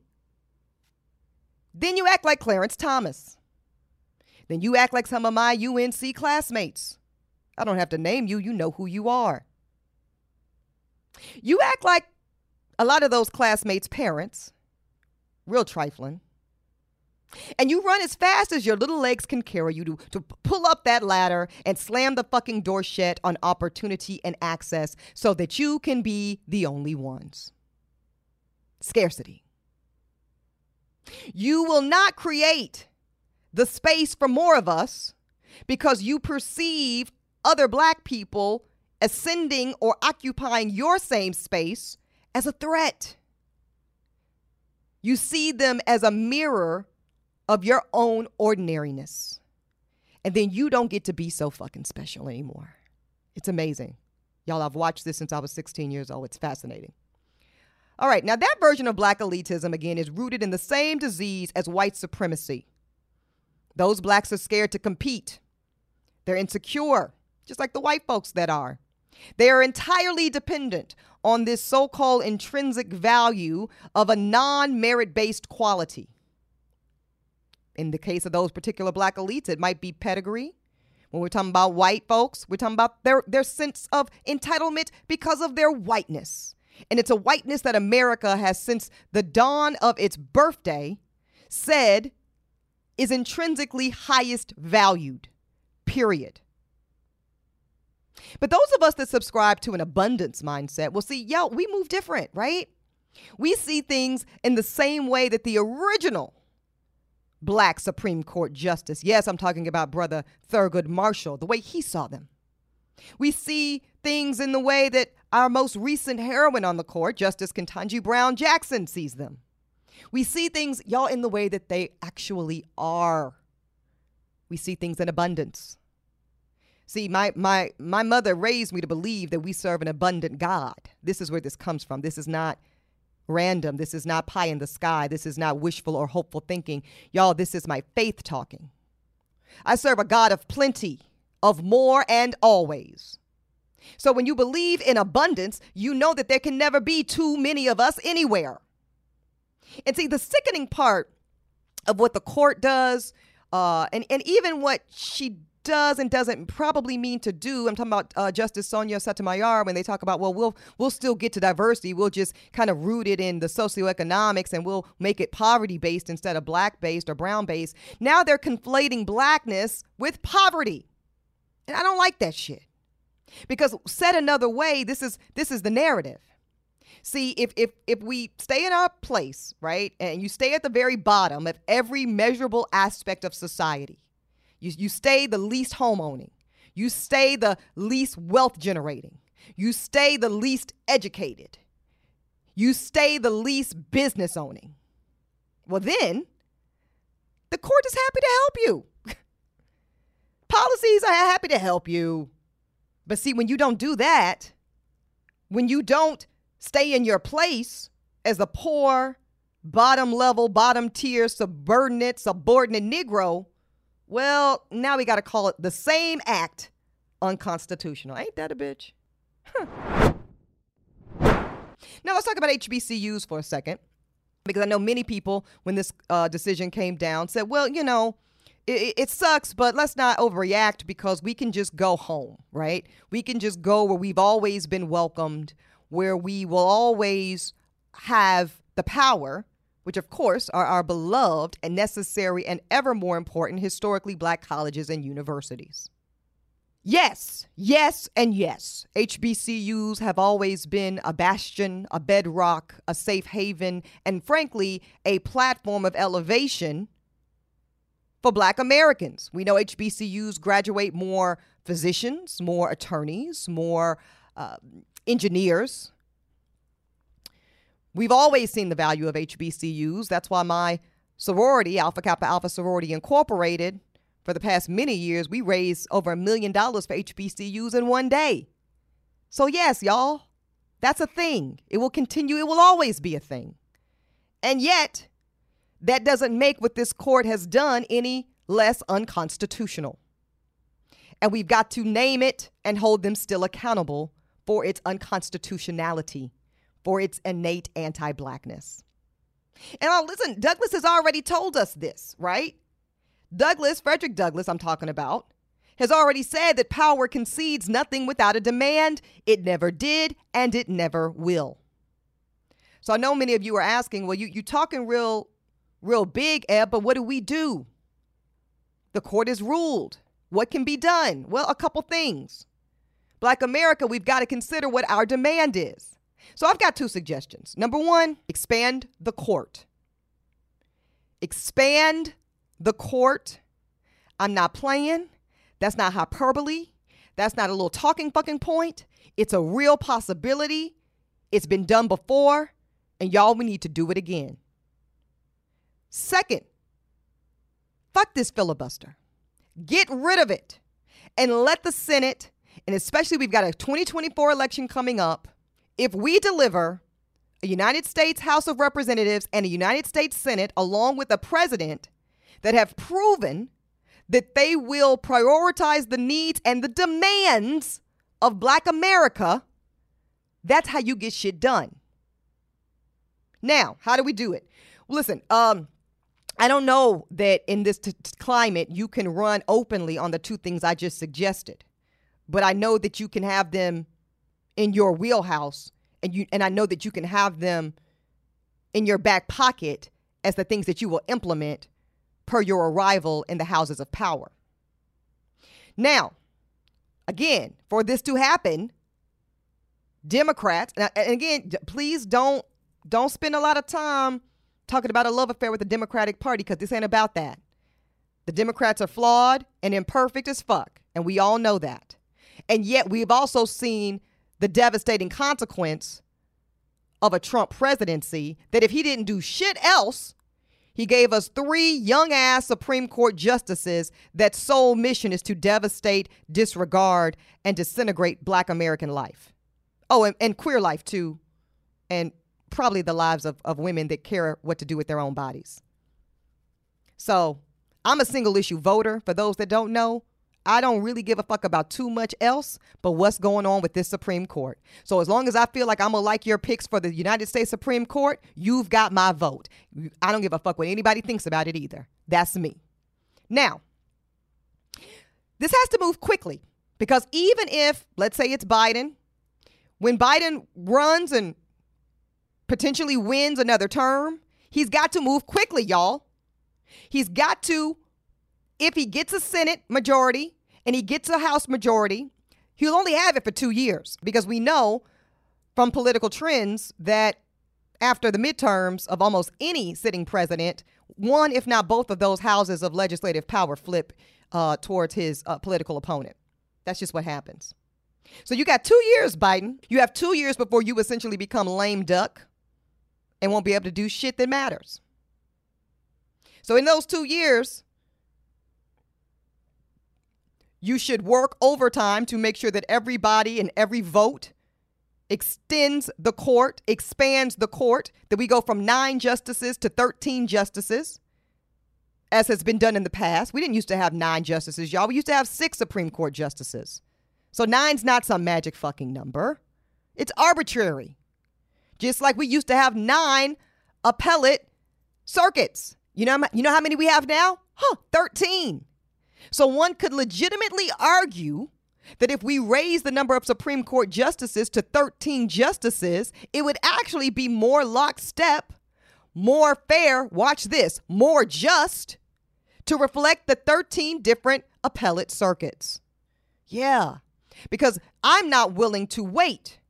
[SPEAKER 1] then you act like Clarence Thomas. Then you act like some of my U N C classmates. I don't have to name you. You know who you are. You act like a lot of those classmates' parents, real trifling. And you run as fast as your little legs can carry you to, to pull up that ladder and slam the fucking door shut on opportunity and access so that you can be the only ones. Scarcity. You will not create the space for more of us because you perceive other Black people ascending or occupying your same space as a threat. You see them as a mirror of your own ordinariness. And then you don't get to be so fucking special anymore. It's amazing. Y'all, I've watched this since I was sixteen years old. It's fascinating. All right, now that version of black elitism, again, is rooted in the same disease as white supremacy. Those blacks are scared to compete. They're insecure, just like the white folks that are. They are entirely dependent on this so-called intrinsic value of a non-merit-based quality. In the case of those particular black elites, it might be pedigree. When we're talking about white folks, we're talking about their, their sense of entitlement because of their whiteness. And it's a whiteness that America has, since the dawn of its birthday, said is intrinsically highest valued, period. But those of us that subscribe to an abundance mindset, well, see, yo, we move different, right? We see things in the same way that the original black Supreme Court justice, yes, I'm talking about Brother Thurgood Marshall, the way he saw them. We see things in the way that our most recent heroine on the court, Justice Ketanji Brown Jackson, sees them. We see things, y'all, in the way that they actually are. We see things in abundance. See, my my my mother raised me to believe that we serve an abundant God. This is where this comes from. This is not random. This is not pie in the sky. This is not wishful or hopeful thinking. Y'all, this is my faith talking. I serve a God of plenty, of more and always. So when you believe in abundance, you know that there can never be too many of us anywhere. And see, the sickening part of what the court does, uh, and, and even what she does and doesn't probably mean to do. I'm talking about uh, Justice Sonia Sotomayor when they talk about, well, we'll we'll still get to diversity. We'll just kind of root it in the socioeconomics and we'll make it poverty-based instead of black-based or brown-based. Now they're conflating blackness with poverty. And I don't like that shit. Because said another way, this is this is the narrative. See, if if if we stay in our place, right, and you stay at the very bottom of every measurable aspect of society, You, you stay the least home owning. You stay the least wealth generating. You stay the least educated. You stay the least business owning. Well, then the court is happy to help you. Policies are happy to help you. But see, when you don't do that, when you don't stay in your place as a poor, bottom level, bottom tier, subordinate, subordinate Negro, well, now we got to call it the same act unconstitutional. Ain't that a bitch? Huh. Now let's talk about H B C Us for a second, because I know many people, when this uh, decision came down, said, well, you know, it, it sucks, but let's not overreact because we can just go home, right? We can just go where we've always been welcomed, where we will always have the power, which, of course, are our beloved and necessary and ever more important historically black colleges and universities. Yes, yes, and yes. H B C Us have always been a bastion, a bedrock, a safe haven, and frankly, a platform of elevation for black Americans. We know H B C Us graduate more physicians, more attorneys, more uh, engineers. We've always seen the value of H B C Us. That's why my sorority, Alpha Kappa Alpha Sorority Incorporated, for the past many years, we raised over a million dollars for H B C Us in one day. So yes, y'all, that's a thing. It will continue. It will always be a thing. And yet, that doesn't make what this court has done any less unconstitutional. And we've got to name it and hold them still accountable for its unconstitutionality, for its innate anti-blackness. And uh, listen, Douglas has already told us this, right? Douglas, Frederick Douglass, I'm talking about, has already said that power concedes nothing without a demand. It never did, and it never will. So I know many of you are asking, well, you you talking real, real big, Eb, but what do we do? The court has ruled. What can be done? Well, a couple things. Black America, we've got to consider what our demand is. So I've got two suggestions. Number one, expand the court. Expand the court. I'm not playing. That's not hyperbole. That's not a little talking fucking point. It's a real possibility. It's been done before, and y'all, we need to do it again. Second, fuck this filibuster. Get rid of it and let the Senate, and especially we've got a twenty twenty-four election coming up. If we deliver a United States House of Representatives and a United States Senate, along with a president that have proven that they will prioritize the needs and the demands of Black America, that's how you get shit done. Now, how do we do it? Listen, um, I don't know that in this t- t- climate you can run openly on the two things I just suggested, but I know that you can have them in your wheelhouse, and you and I know that you can have them in your back pocket as the things that you will implement per your arrival in the houses of power. Now, again, for this to happen, Democrats, and again, please don't don't spend a lot of time talking about a love affair with the Democratic Party, because this ain't about that. The Democrats are flawed and imperfect as fuck, and we all know that. And yet we've also seen the devastating consequence of a Trump presidency, that if he didn't do shit else, he gave us three young-ass Supreme Court justices that sole mission is to devastate, disregard, and disintegrate Black American life. Oh, and, and queer life, too. And probably the lives of, of women that care what to do with their own bodies. So I'm a single-issue voter. For those that don't know, I don't really give a fuck about too much else but what's going on with this Supreme Court. So as long as I feel like I'm going to like your picks for the United States Supreme Court, you've got my vote. I don't give a fuck what anybody thinks about it either. That's me. Now, this has to move quickly, because even if, let's say it's Biden, when Biden runs and potentially wins another term, he's got to move quickly, y'all. He's got to, if he gets a Senate majority and he gets a House majority, he'll only have it for two years because we know from political trends that after the midterms of almost any sitting president, one, if not both of those houses of legislative power flip uh, towards his uh, political opponent. That's just what happens. So you got two years, Biden. You have two years before you essentially become lame duck and won't be able to do shit that matters. So in those two years, you should work overtime to make sure that everybody and every vote extends the court, expands the court, that we go from nine justices to thirteen justices, as has been done in the past. We didn't used to have nine justices, y'all. We used to have six Supreme Court justices. So nine's not some magic fucking number. It's arbitrary. Just like we used to have nine appellate circuits. You know, you know how many we have now? Huh, thirteen. So one could legitimately argue that if we raise the number of Supreme Court justices to thirteen justices, it would actually be more lockstep, more fair, watch this, more just, to reflect the thirteen different appellate circuits. Yeah, because I'm not willing to wait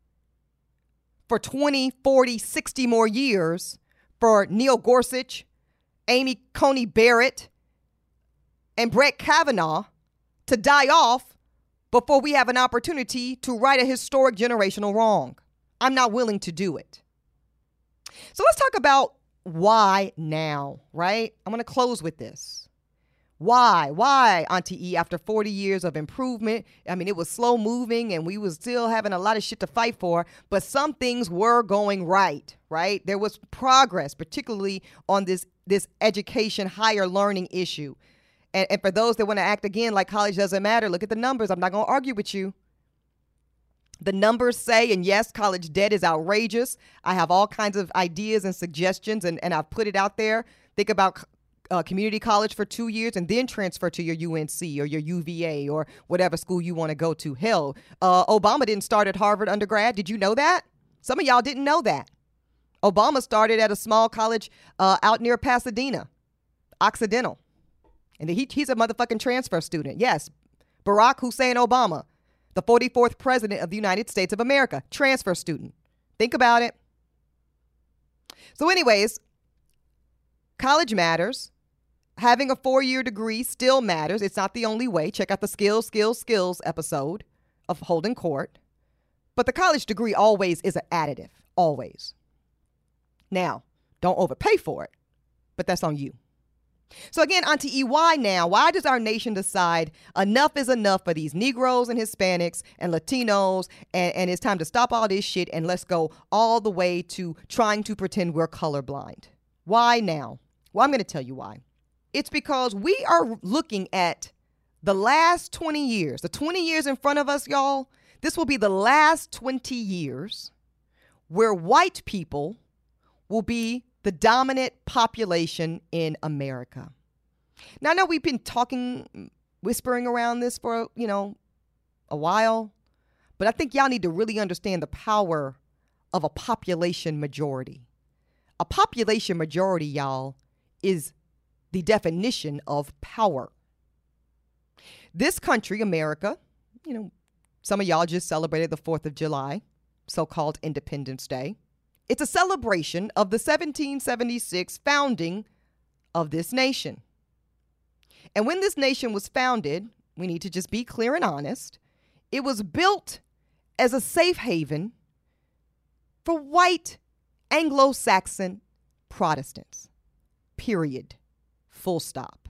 [SPEAKER 1] for twenty, forty, sixty more years for Neil Gorsuch, Amy Coney Barrett, and Brett Kavanaugh to die off before we have an opportunity to right a historic generational wrong. I'm not willing to do it. So let's talk about why now, right? I'm going to close with this. Why? Why, Auntie E, after forty years of improvement? I mean, it was slow moving and we was still having a lot of shit to fight for, but some things were going right, right? There was progress, particularly on this, this education, higher learning issue. And, and for those that want to act again like college doesn't matter, look at the numbers. I'm not going to argue with you. The numbers say, and yes, college debt is outrageous. I have all kinds of ideas and suggestions, and, and I've put it out there. Think about uh, community college for two years and then transfer to your U N C or your U V A or whatever school you want to go to. Hell, uh, Obama didn't start at Harvard undergrad. Did you know that? Some of y'all didn't know that. Obama started at a small college uh, out near Pasadena, Occidental. And he, he's a motherfucking transfer student. Yes, Barack Hussein Obama, the forty-fourth president of the United States of America, transfer student. Think about it. So anyways, college matters. having a four-year degree still matters. It's not the only way. Check out the skills, skills, skills episode of Holding Court. But the college degree always is an additive, always. Now, don't overpay for it, but that's on you. So again, onto E Y now. Why does our nation decide enough is enough for these Negroes and Hispanics and Latinos, and, and it's time to stop all this shit and let's go all the way to trying to pretend we're colorblind? Why now? Well, I'm going to tell you why. It's because we are looking at the last twenty years, the twenty years in front of us, y'all. This will be the last twenty years where white people will be the dominant population in America. Now, I know we've been talking, whispering around this for, you know, a while, but I think y'all need to really understand the power of a population majority. A population majority, y'all, is the definition of power. This country, America, you know, some of y'all just celebrated the fourth of July, so-called Independence Day. It's a celebration of the seventeen seventy-six founding of this nation. And when this nation was founded, we need to just be clear and honest, it was built as a safe haven for white Anglo-Saxon Protestants. Period. Full stop.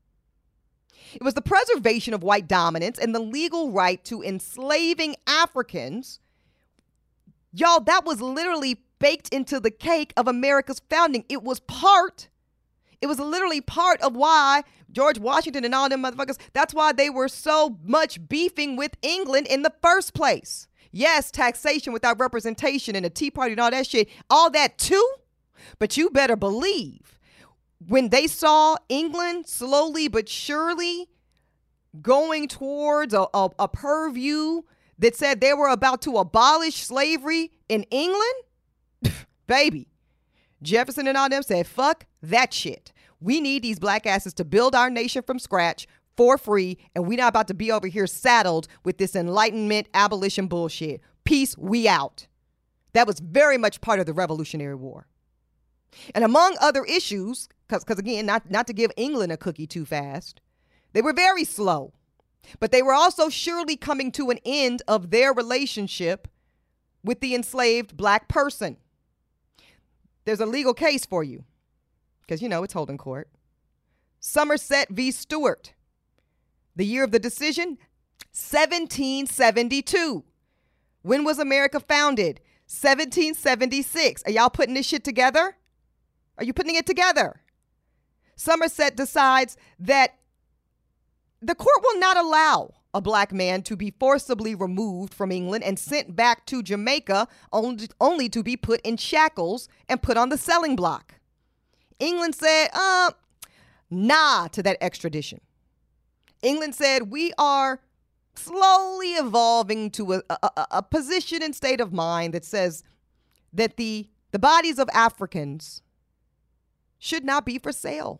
[SPEAKER 1] It was the preservation of white dominance and the legal right to enslaving Africans. Y'all, that was literally baked into the cake of America's founding. It was part, it was literally part of why George Washington and all them motherfuckers, that's why they were so much beefing with England in the first place. Yes, taxation without representation and the Tea Party and all that shit, all that too. But you better believe when they saw England slowly but surely going towards a, a, a purview that said they were about to abolish slavery in England, baby, Jefferson and all them said, fuck that shit. We need these black asses to build our nation from scratch for free, and we're not about to be over here saddled with this Enlightenment abolition bullshit. Peace, we out. That was very much part of the Revolutionary War. And among other issues, because because again, not, not to give England a cookie too fast, they were very slow, but they were also surely coming to an end of their relationship with the enslaved black person. There's a legal case for you because, you know, it's Holding Court. Somerset v. Stewart. The year of the decision, seventeen seventy-two. When was America founded? seventeen seventy-six. Are y'all putting this shit together? Are you putting it together? Somerset decides that the court will not allow a black man to be forcibly removed from England and sent back to Jamaica only, only to be put in shackles and put on the selling block. England said, uh, nah to that extradition. England said, we are slowly evolving to a, a, a position and state of mind that says that the, the bodies of Africans should not be for sale.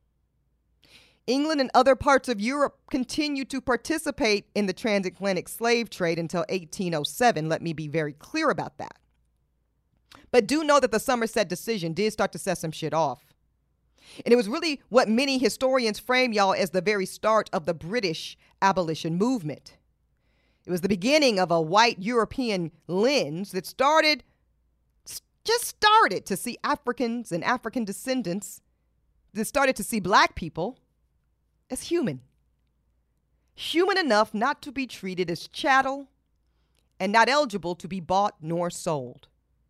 [SPEAKER 1] England and other parts of Europe continued to participate in the transatlantic slave trade until eighteen oh seven. Let me be very clear about that. But do know that the Somerset decision did start to set some shit off. And it was really what many historians frame, y'all, as the very start of the British abolition movement. It was the beginning of a white European lens that started, just started to see Africans and African descendants, that started to see black people as human. Human enough not to be treated as chattel and not eligible to be bought nor sold.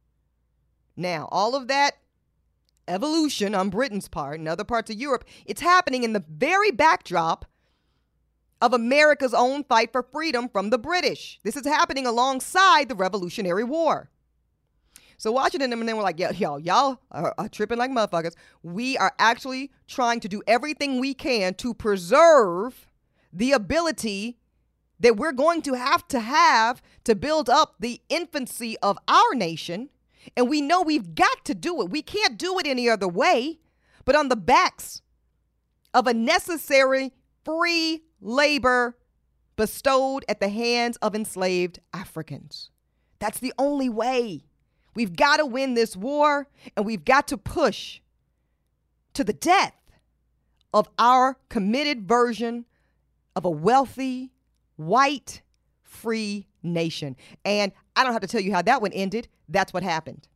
[SPEAKER 1] Now, all of that evolution on Britain's part and other parts of Europe, it's happening in the very backdrop of America's own fight for freedom from the British. This is happening alongside the Revolutionary War. So Washington and them were like, yo, yo, y'all are, are tripping like motherfuckers. We are actually trying to do everything we can to preserve the ability that we're going to have to have to build up the infancy of our nation. And we know we've got to do it. We can't do it any other way, but on the backs of a necessary free labor bestowed at the hands of enslaved Africans. That's the only way. We've got to win this war, and we've got to push to the death of our committed version of a wealthy, white, free nation. And I don't have to tell you how that one ended. That's what happened.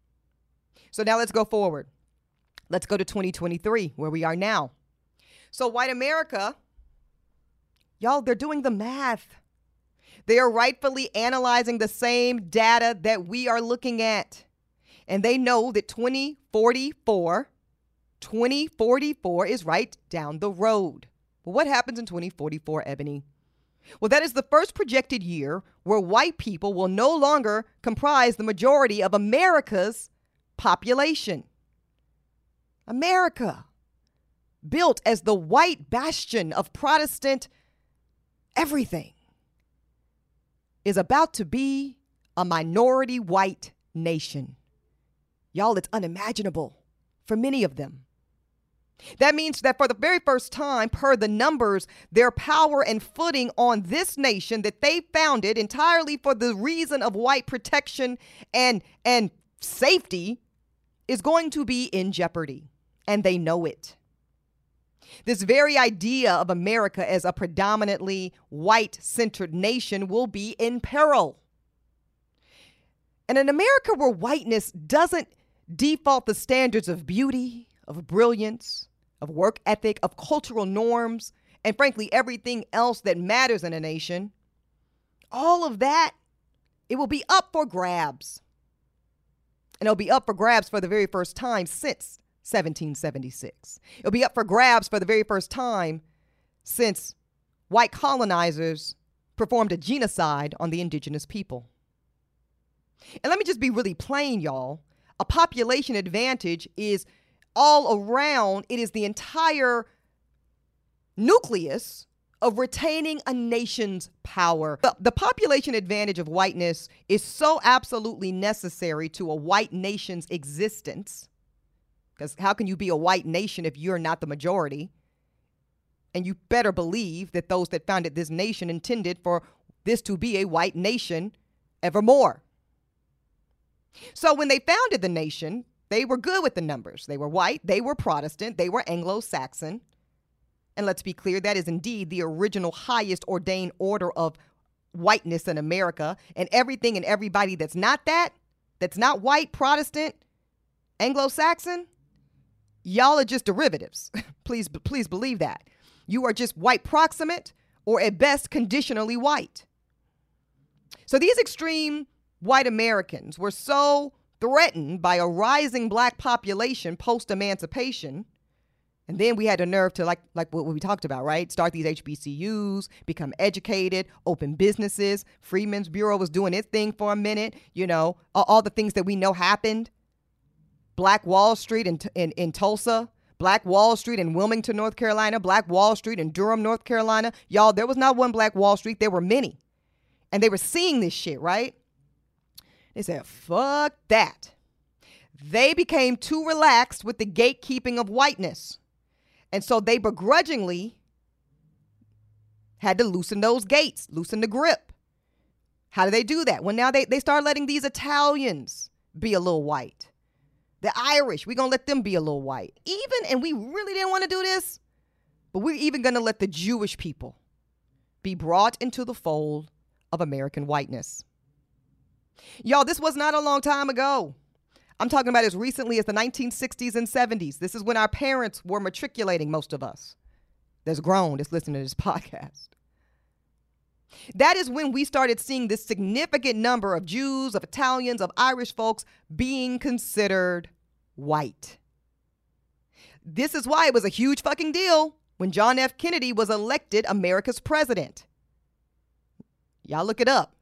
[SPEAKER 1] So now let's go forward. Let's go to twenty twenty-three, where we are now. So white America, y'all, they're doing the math. They are rightfully analyzing the same data that we are looking at. And they know that twenty forty-four, twenty forty-four is right down the road. Well, what happens in twenty forty-four, Ebony? Well, that is the first projected year where white people will no longer comprise the majority of America's population. America, built as the white bastion of Protestant everything, is about to be a minority white nation. Y'all, it's unimaginable for many of them. That means that for the very first time, per the numbers, their power and footing on this nation that they founded entirely for the reason of white protection and, and safety is going to be in jeopardy. And they know it. This very idea of America as a predominantly white-centered nation will be in peril. And an America where whiteness doesn't default the standards of beauty, of brilliance, of work ethic, of cultural norms, and frankly, everything else that matters in a nation, all of that, it will be up for grabs. And it'll be up for grabs for the very first time since seventeen seventy-six. It'll be up for grabs for the very first time since white colonizers performed a genocide on the indigenous people. And let me just be really plain, y'all. A population advantage is all around. It is the entire nucleus of retaining a nation's power. The, the population advantage of whiteness is so absolutely necessary to a white nation's existence. Because how can you be a white nation if you're not the majority? And you better believe that those that founded this nation intended for this to be a white nation evermore. So when they founded the nation, they were good with the numbers. They were white, they were Protestant, they were Anglo-Saxon. And let's be clear, that is indeed the original highest ordained order of whiteness in America. And everything and everybody that's not that, that's not white, Protestant, Anglo-Saxon, y'all are just derivatives. Please, please believe that. You are just white proximate or at best conditionally white. So these extreme white Americans were so threatened by a rising black population post-emancipation. And then we had the nerve to, like, like what we talked about, right? Start these H B C Us, become educated, open businesses. Freedmen's Bureau was doing its thing for a minute. You know, all, all the things that we know happened. Black Wall Street in, in, in Tulsa, Black Wall Street in Wilmington, North Carolina, Black Wall Street in Durham, North Carolina. Y'all, there was not one Black Wall Street. There were many. And they were seeing this shit, right? They said, fuck that. They became too relaxed with the gatekeeping of whiteness. And so they begrudgingly had to loosen those gates, loosen the grip. How do they do that? Well, now they, they start letting these Italians be a little white. The Irish, we're going to let them be a little white. Even, and we really didn't want to do this, but we're even going to let the Jewish people be brought into the fold of American whiteness. Y'all, this was not a long time ago. I'm talking about as recently as the nineteen sixties and seventies. This is when our parents were matriculating, most of us that's grown, that's listening to this podcast. That is when we started seeing this significant number of Jews, of Italians, of Irish folks being considered white. This is why it was a huge fucking deal when John F. Kennedy was elected America's president. Y'all look it up.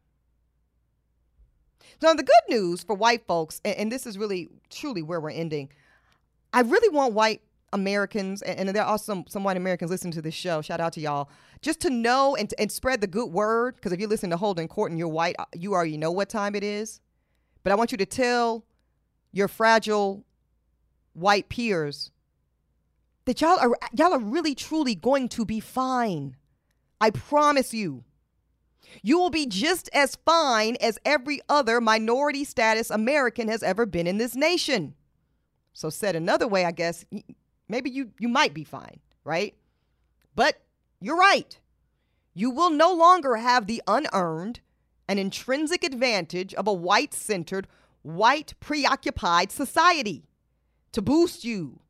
[SPEAKER 1] Now, the good news for white folks, and, and this is really, truly where we're ending, I really want white Americans, and, and there are some, some white Americans listening to this show, shout out to y'all, just to know and, and spread the good word, because if you listen to Holden Court and you're white, you already know what time it is. But I want you to tell your fragile white peers that y'all are, y'all are really, truly going to be fine. I promise you. You will be just as fine as every other minority status American has ever been in this nation. So said another way, I guess, maybe you, you might be fine. right? But you're right. You will no longer have the unearned and intrinsic advantage of a white-centered, white preoccupied society to boost you,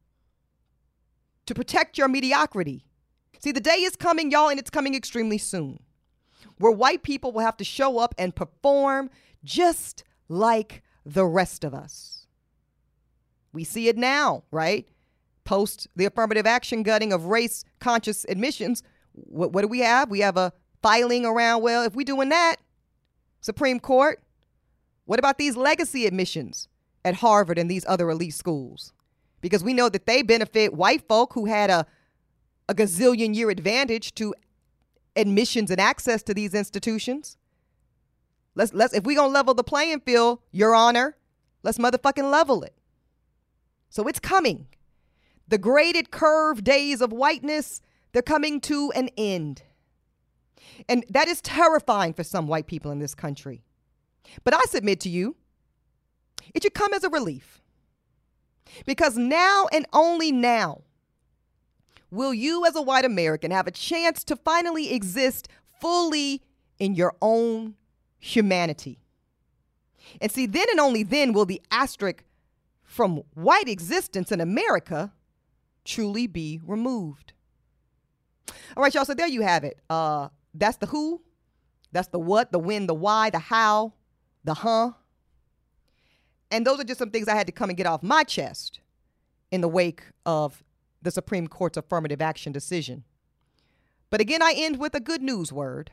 [SPEAKER 1] to protect your mediocrity. See, the day is coming, y'all, and it's coming extremely soon, where white people will have to show up and perform just like the rest of us. We see it now, right? Post the affirmative action gutting of race-conscious admissions, what, what do we have? We have a filing around, well, if we're doing that, Supreme Court, what about these legacy admissions at Harvard and these other elite schools? Because we know that they benefit white folk who had a, a gazillion year advantage to admissions and access to these institutions. Let's let's if we're gonna level the playing field, Your Honor, let's motherfucking level it. So it's coming. The graded curve days of whiteness, they're coming to an end. And that is terrifying for some white people in this country. But I submit to you, it should come as a relief. Because now and only now will you as a white American have a chance to finally exist fully in your own humanity. And see, then and only then will the asterisk from white existence in America truly be removed. All right, y'all, so there you have it. Uh, that's the who, that's the what, the when, the why, the how, the huh. And those are just some things I had to come and get off my chest in the wake of the Supreme Court's affirmative action decision. But again, I end with a good news word.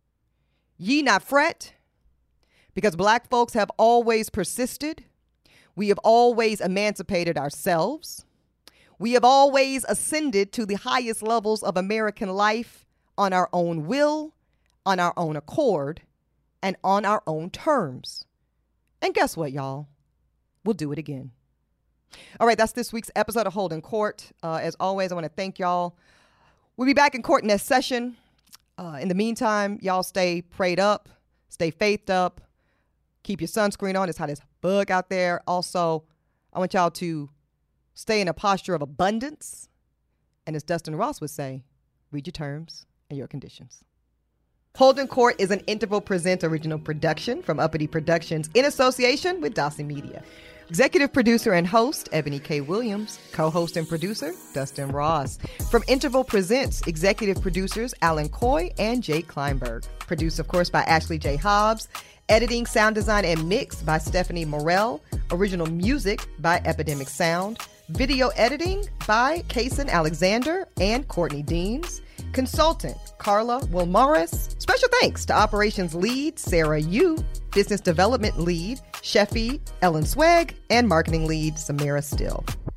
[SPEAKER 1] Ye not fret, because black folks have always persisted. We have always emancipated ourselves. We have always ascended to the highest levels of American life on our own will, on our own accord, and on our own terms. And guess what, y'all? We'll do it again. All right, that's this week's episode of Holding Court. Uh, as always, I want to thank y'all. We'll be back in court next session. Uh, in the meantime, y'all stay prayed up, stay faithed up, keep your sunscreen on. It's hot as bug out there. Also, I want y'all to stay in a posture of abundance. And as Dustin Ross would say, read your terms and your conditions. Holding Court is an Interval Presents original production from Uppity Productions in association with Dawson Media. Executive producer and host, Ebony K. Williams. Co-host and producer, Dustin Ross. From Interval Presents, executive producers, Alan Coy and Jake Kleinberg. Produced, of course, by Ashley J. Hobbs. Editing, sound design, and mix by Stephanie Morell. Original music by Epidemic Sound. Video editing by Kason Alexander and Courtney Deans. Consultant, Carla Wilmaris. Special thanks to Operations Lead, Sarah Yu. Business Development Lead, Sheffy Ellen Swag. And Marketing Lead, Samara Still.